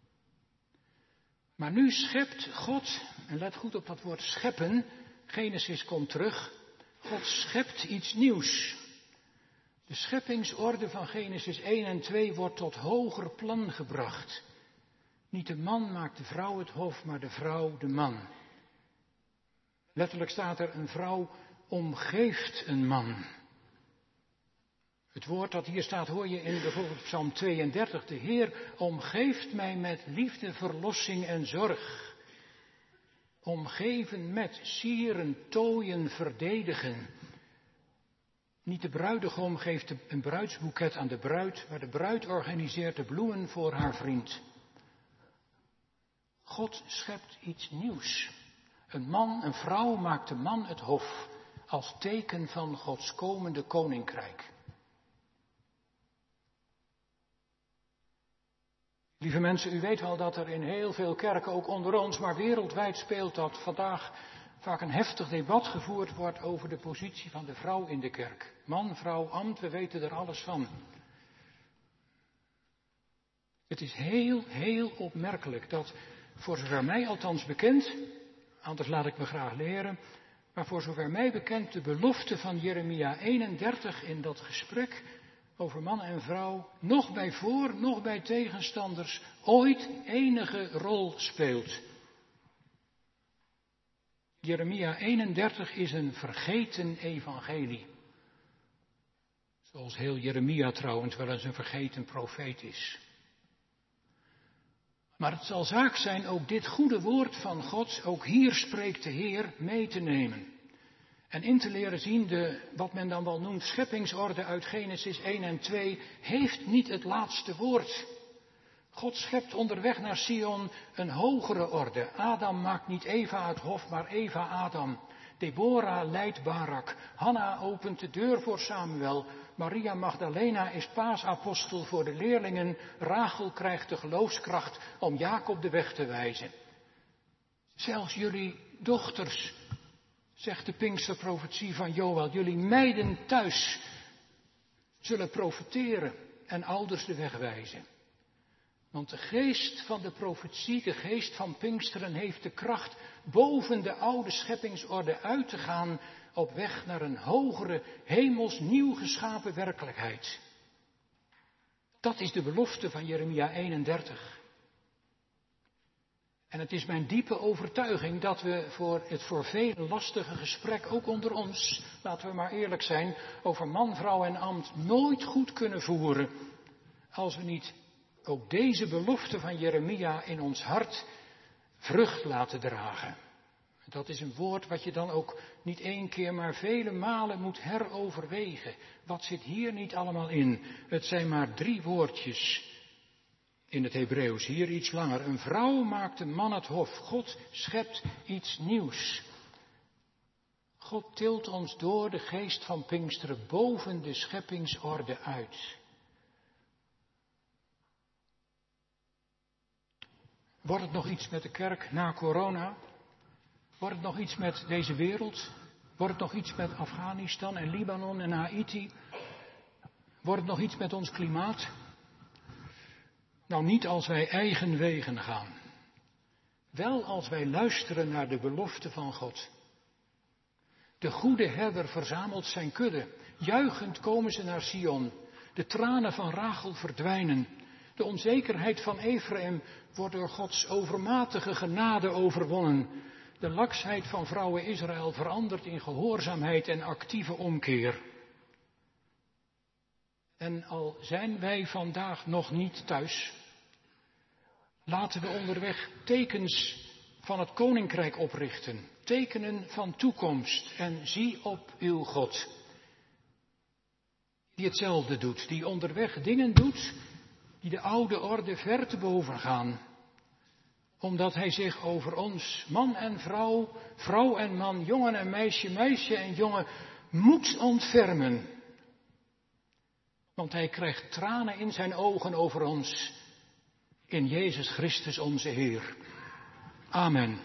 Maar nu schept God, en let goed op dat woord scheppen, Genesis komt terug, God schept iets nieuws. De scheppingsorde van Genesis 1 en 2 wordt tot hoger plan gebracht. Niet de man maakt de vrouw het hof, maar de vrouw de man. Letterlijk staat er, een vrouw omgeeft een man. Het woord dat hier staat hoor je in bijvoorbeeld Psalm 32. De Heer omgeeft mij met liefde, verlossing en zorg. Omgeven met, sieren, tooien, verdedigen. Niet de bruidegom geeft een bruidsboeket aan de bruid, maar de bruid organiseert de bloemen voor haar vriend. God schept iets nieuws. Een man, een vrouw maakt de man het hof als teken van Gods komende koninkrijk. Lieve mensen, u weet wel dat er in heel veel kerken, ook onder ons, maar wereldwijd speelt dat vandaag vaak een heftig debat gevoerd wordt over de positie van de vrouw in de kerk. Man, vrouw, ambt, we weten er alles van. Het is heel opmerkelijk dat, voor zover mij althans bekend, anders laat ik me graag leren, maar voor zover mij bekend de belofte van Jeremia 31 in dat gesprek over man en vrouw, nog bij voor, nog bij tegenstanders, ooit enige rol speelt. Jeremia 31 is een vergeten evangelie. Zoals heel Jeremia trouwens wel eens een vergeten profeet is. Maar het zal zaak zijn ook dit goede woord van God, ook hier spreekt de Heer, mee te nemen. En in te leren zien, wat men dan wel noemt scheppingsorde uit Genesis 1 en 2, heeft niet het laatste woord. God schept onderweg naar Sion een hogere orde. Adam maakt niet Eva het hof, maar Eva Adam. Deborah leidt Barak. Hanna opent de deur voor Samuel. Maria Magdalena is paasapostel voor de leerlingen. Rachel krijgt de geloofskracht om Jacob de weg te wijzen. Zelfs jullie dochters, zegt de Pinksterprofetie van Joël, jullie meiden thuis zullen profeteren en ouders de weg wijzen. Want de geest van de profetie, de geest van Pinksteren heeft de kracht boven de oude scheppingsorde uit te gaan op weg naar een hogere, hemels nieuw geschapen werkelijkheid. Dat is de belofte van Jeremia 31. En het is mijn diepe overtuiging dat we voor vele lastige gesprek, ook onder ons, laten we maar eerlijk zijn, over man, vrouw en ambt, nooit goed kunnen voeren als we niet ook deze belofte van Jeremia in ons hart vrucht laten dragen. Dat is een woord wat je dan ook niet 1 keer, maar vele malen moet heroverwegen. Wat zit hier niet allemaal in? Het zijn maar 3 woordjes in het Hebreeuws, hier iets langer. Een vrouw maakt een man het hof. God schept iets nieuws. God tilt ons door de geest van Pinksteren boven de scheppingsorde uit. Wordt het nog iets met de kerk na corona? Wordt het nog iets met deze wereld? Wordt het nog iets met Afghanistan en Libanon en Haiti? Wordt het nog iets met ons klimaat? Nou, niet als wij eigen wegen gaan. Wel als wij luisteren naar de belofte van God. De goede herder verzamelt zijn kudde. Juichend komen ze naar Sion. De tranen van Rachel verdwijnen. De onzekerheid van Efraïm wordt door Gods overmatige genade overwonnen. De laksheid van vrouwen Israël verandert in gehoorzaamheid en actieve omkeer. En al zijn wij vandaag nog niet thuis, laten we onderweg tekens van het koninkrijk oprichten. Tekenen van toekomst. En zie op uw God. Die hetzelfde doet. Die onderweg dingen doet die de oude orde ver te boven gaan. Omdat hij zich over ons, man en vrouw, vrouw en man, jongen en meisje, meisje en jongen, moet ontfermen. Want hij krijgt tranen in zijn ogen over ons. In Jezus Christus onze Heer. Amen.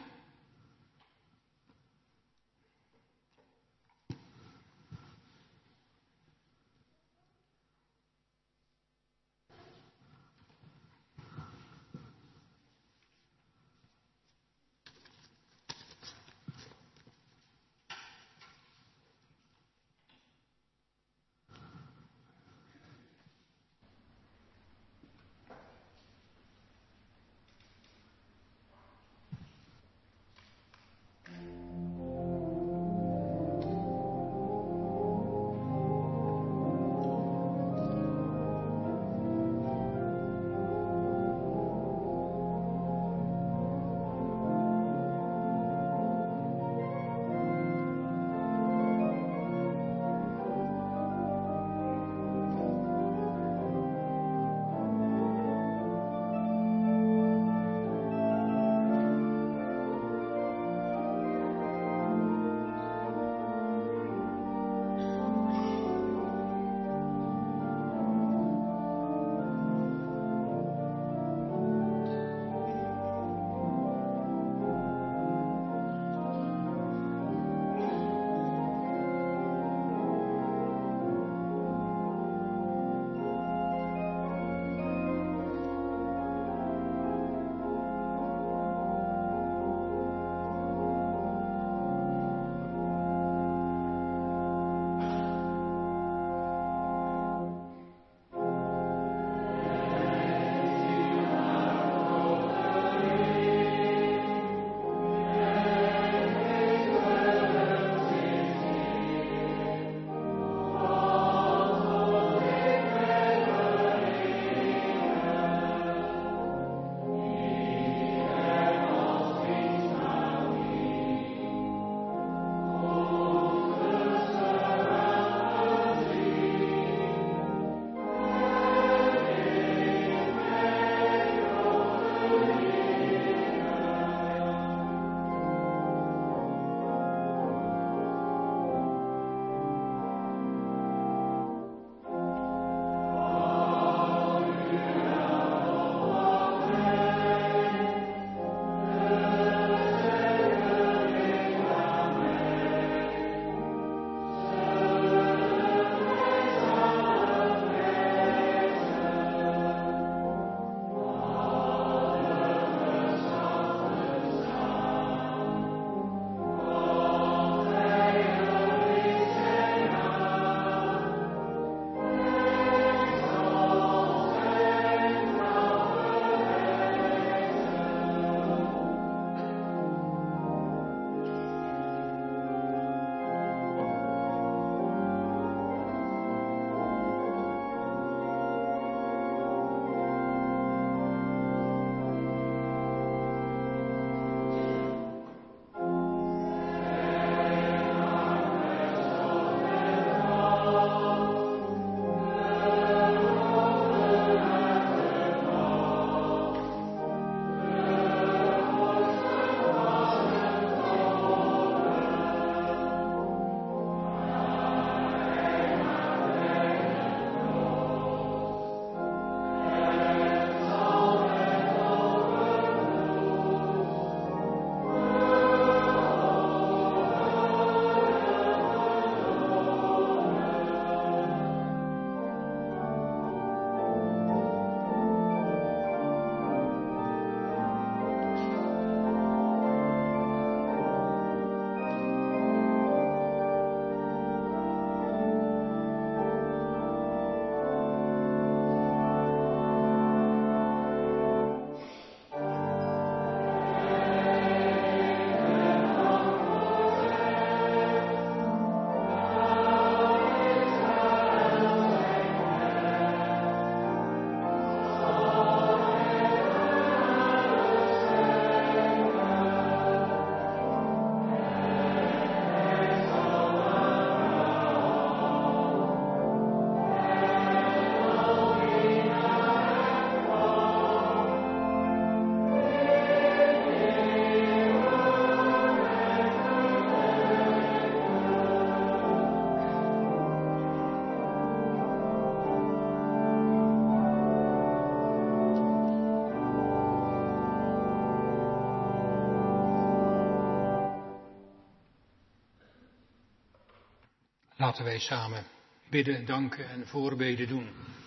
Laten wij samen bidden, danken en voorbeden doen.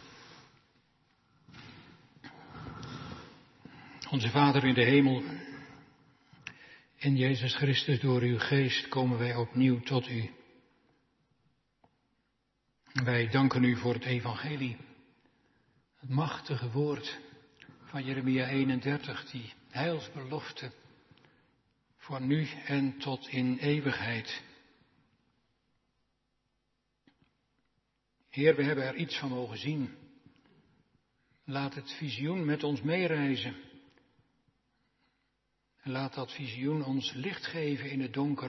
Onze Vader in de hemel, in Jezus Christus door uw geest komen wij opnieuw tot u. Wij danken u voor het evangelie, het machtige woord van Jeremia 31, die heilsbelofte voor nu en tot in eeuwigheid. Heer, we hebben er iets van mogen zien. Laat het visioen met ons meereizen. En laat dat visioen ons licht geven in het donker.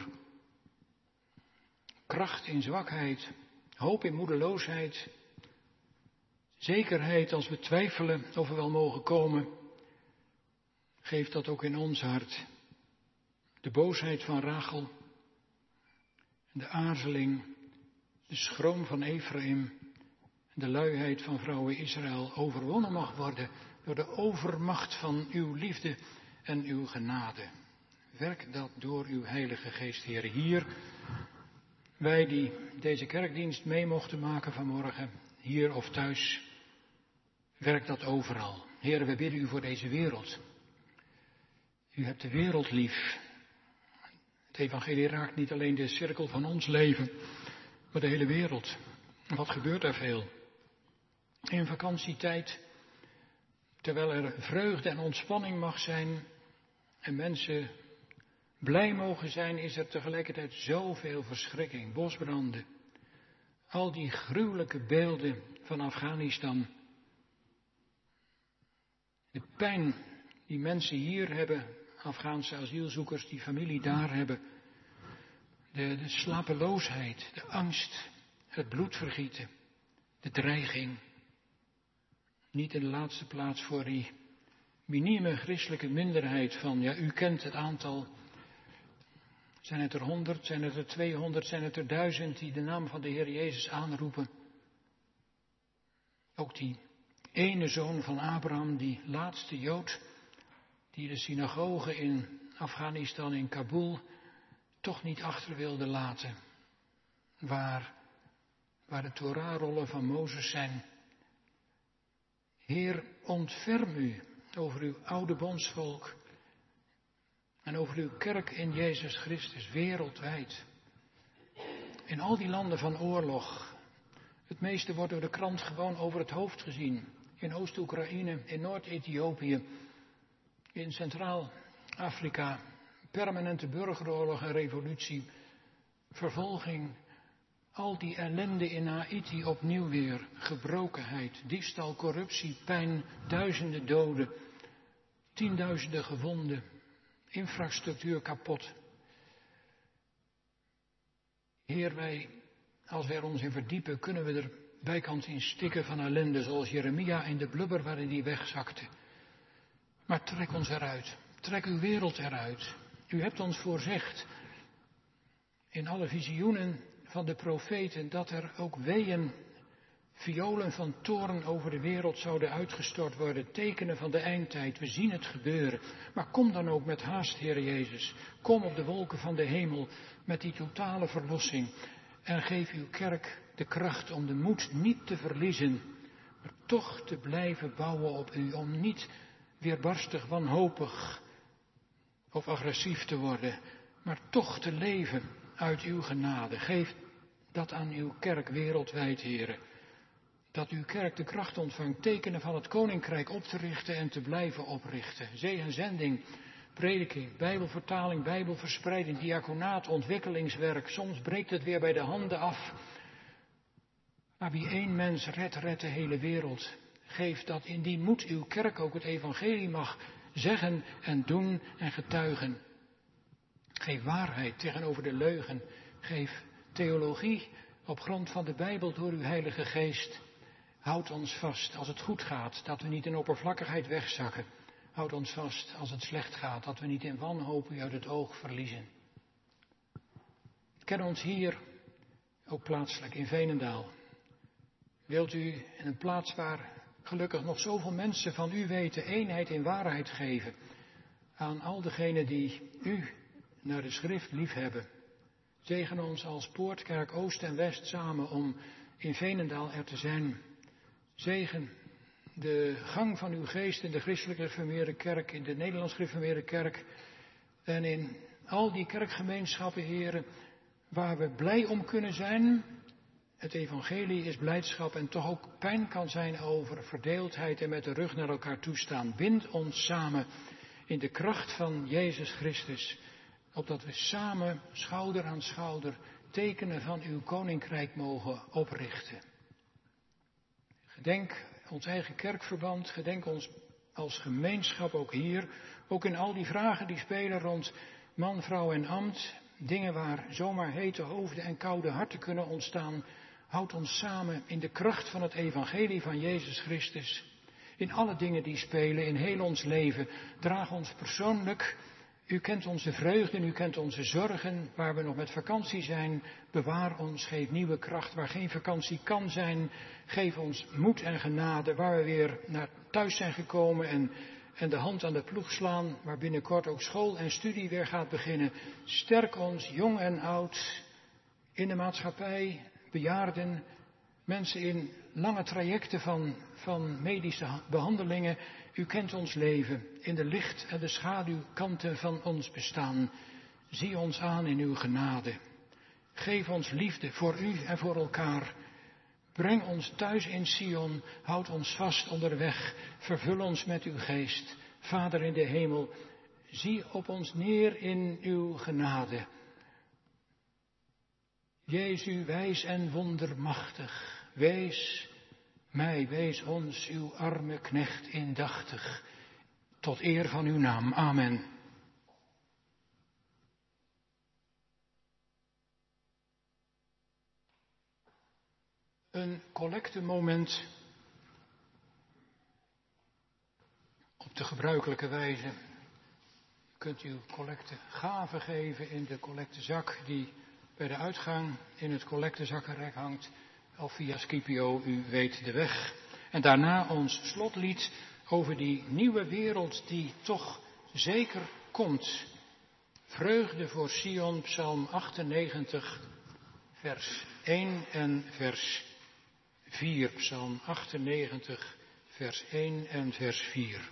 Kracht in zwakheid, hoop in moedeloosheid. Zekerheid als we twijfelen of we wel mogen komen. Geef dat ook in ons hart. De boosheid van Rachel, de aarzeling, de schroom van Ephraim en de luiheid van vrouwen Israël overwonnen mag worden door de overmacht van uw liefde en uw genade. Werk dat door uw Heilige Geest, Heer. Hier, wij die deze kerkdienst mee mochten maken vanmorgen, hier of thuis, werk dat overal. Heer, we bidden u voor deze wereld. U hebt de wereld lief. Het evangelie raakt niet alleen de cirkel van ons leven, maar de hele wereld. Wat gebeurt er veel? In vakantietijd, terwijl er vreugde en ontspanning mag zijn en mensen blij mogen zijn, is er tegelijkertijd zoveel verschrikking, bosbranden. Al die gruwelijke beelden van Afghanistan. De pijn die mensen hier hebben, Afghaanse asielzoekers die familie daar hebben. De slapeloosheid, de angst, het bloedvergieten, de dreiging. Niet in de laatste plaats voor die minieme christelijke minderheid van, ja, u kent het aantal. Zijn het er 100, zijn het er 200, zijn het er 1000 die de naam van de Heer Jezus aanroepen? Ook die ene zoon van Abraham, die laatste Jood, die de synagoge in Afghanistan, in Kabul, toch niet achter wilde laten. Waar de Torahrollen van Mozes zijn. Heer, ontferm u over uw oude bondsvolk en over uw kerk in Jezus Christus wereldwijd. In al die landen van oorlog. Het meeste wordt door de krant gewoon over het hoofd gezien. In Oost-Oekraïne, in Noord-Ethiopië, in Centraal-Afrika. Permanente burgeroorlog en revolutie. Vervolging. Al die ellende in Haïti opnieuw weer. Gebrokenheid, diefstal, corruptie, pijn, duizenden doden. Tienduizenden gewonden. Infrastructuur kapot. Heer, als wij er ons in verdiepen, kunnen we er bijkans in stikken van ellende, zoals Jeremia in de blubber waarin hij wegzakte. Maar trek ons eruit. Trek uw wereld eruit. U hebt ons voorzegd in alle visioenen van de profeten dat er ook weeën, violen van toorn over de wereld zouden uitgestort worden, tekenen van de eindtijd. We zien het gebeuren. Maar kom dan ook met haast, Heer Jezus. Kom op de wolken van de hemel met die totale verlossing en geef uw kerk de kracht om de moed niet te verliezen, maar toch te blijven bouwen op u, om niet weerbarstig, wanhopig of agressief te worden, maar toch te leven uit uw genade. Geef dat aan uw kerk wereldwijd, Heere. Dat uw kerk de kracht ontvangt tekenen van het koninkrijk op te richten en te blijven oprichten. Zee en zending, prediking, bijbelvertaling, bijbelverspreiding, diaconaat, ontwikkelingswerk. Soms breekt het weer bij de handen af. Maar wie één mens redt de hele wereld. Geef dat in die moed uw kerk ook het evangelie mag zeggen en doen en getuigen. Geef waarheid tegenover de leugen. Geef theologie op grond van de Bijbel door uw Heilige Geest. Houd ons vast als het goed gaat, dat we niet in oppervlakkigheid wegzakken. Houd ons vast als het slecht gaat, dat we niet in wanhoop u uit het oog verliezen. Ken ons hier, ook plaatselijk in Veenendaal. Wilt u in een plaats waar gelukkig nog zoveel mensen van u weten, eenheid in waarheid geven aan al degenen die u naar de schrift liefhebben. Zegen ons als Poortkerk Oost en West samen om in Veenendaal er te zijn. Zegen de gang van uw geest in de Christelijk Gereformeerde Kerk, in de Nederlands Gereformeerde Kerk en in al die kerkgemeenschappen, heren, waar we blij om kunnen zijn. Het evangelie is blijdschap en toch ook pijn kan zijn over verdeeldheid en met de rug naar elkaar toestaan. Bind ons samen in de kracht van Jezus Christus, opdat we samen schouder aan schouder tekenen van uw koninkrijk mogen oprichten. Gedenk ons eigen kerkverband, gedenk ons als gemeenschap ook hier, ook in al die vragen die spelen rond man, vrouw en ambt, dingen waar zomaar hete hoofden en koude harten kunnen ontstaan. Houd ons samen in de kracht van het evangelie van Jezus Christus. In alle dingen die spelen, in heel ons leven. Draag ons persoonlijk. U kent onze vreugden, u kent onze zorgen. Waar we nog met vakantie zijn, bewaar ons, geef nieuwe kracht. Waar geen vakantie kan zijn, geef ons moed en genade. Waar we weer naar thuis zijn gekomen en de hand aan de ploeg slaan. Waar binnenkort ook school en studie weer gaat beginnen. Sterk ons, jong en oud, in de maatschappij, bejaarden, mensen in lange trajecten van medische behandelingen. U kent ons leven in de licht- en de schaduwkanten van ons bestaan. Zie ons aan in uw genade. Geef ons liefde voor u en voor elkaar. Breng ons thuis in Sion. Houd ons vast onderweg. Vervul ons met uw geest. Vader in de hemel, zie op ons neer in uw genade. Jezus, wijs en wondermachtig, wees mij, wees ons, uw arme knecht indachtig, tot eer van uw naam. Amen. Een collectemoment op de gebruikelijke wijze. U kunt uw collectegave geven in de collectezak die bij de uitgang in het collectezakkenrek hangt, of via Scipio, u weet de weg. En daarna ons slotlied over die nieuwe wereld die toch zeker komt. Vreugde voor Sion, Psalm 98, vers 1 en vers 4. Psalm 98, vers 1 en vers 4.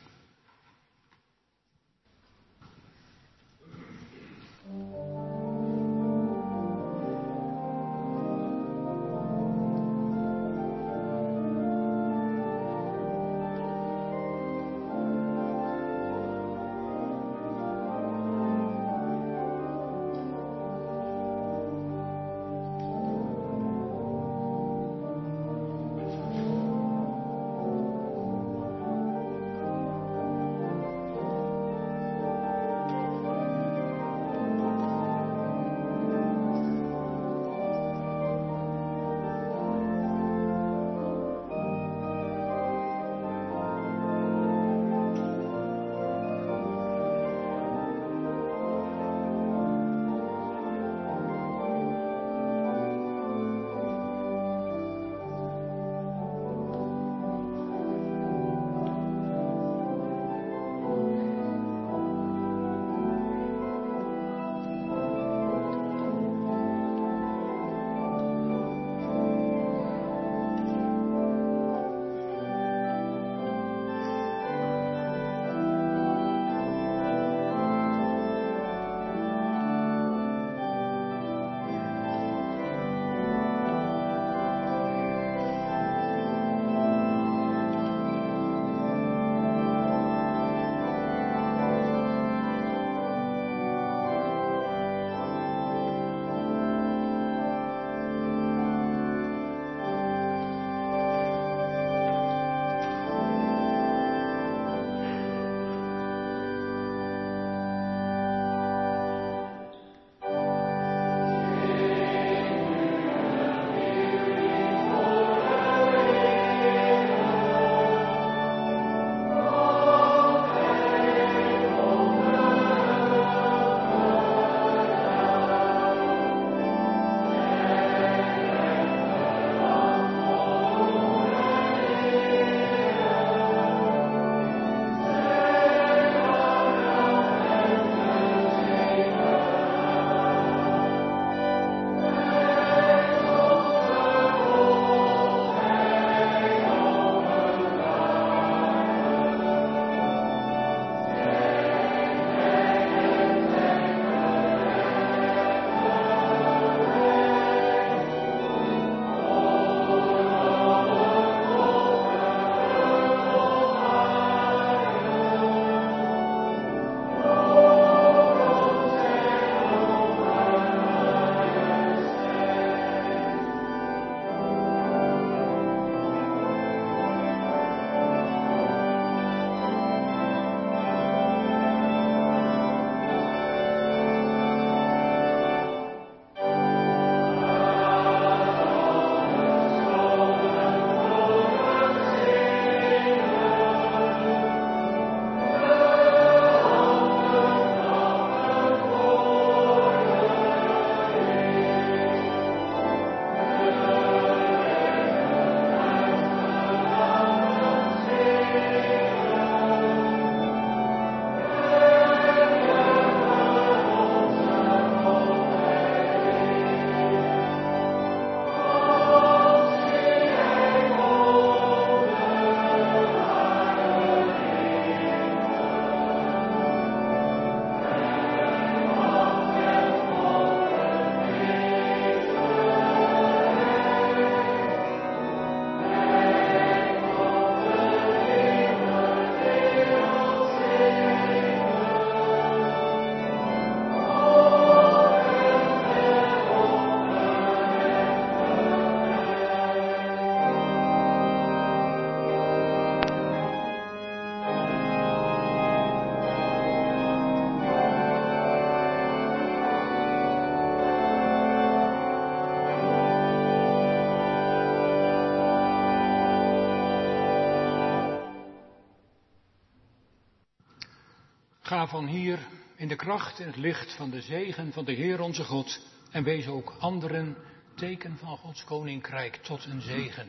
Ga van hier in de kracht en het licht van de zegen van de Heer onze God en wees ook anderen teken van Gods koninkrijk tot een zegen.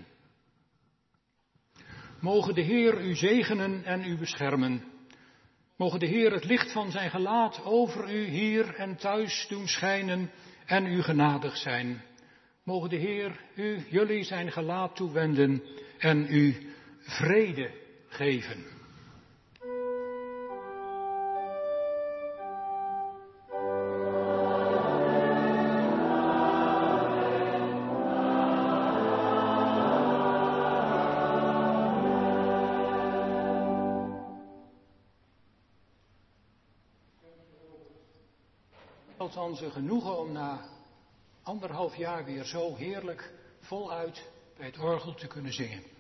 Mogen de Heer u zegenen en u beschermen. Mogen de Heer het licht van zijn gelaat over u hier en thuis doen schijnen en u genadig zijn. Mogen de Heer jullie zijn gelaat toewenden en u vrede geven. Onze genoegen om na 1,5 jaar weer zo heerlijk voluit bij het orgel te kunnen zingen.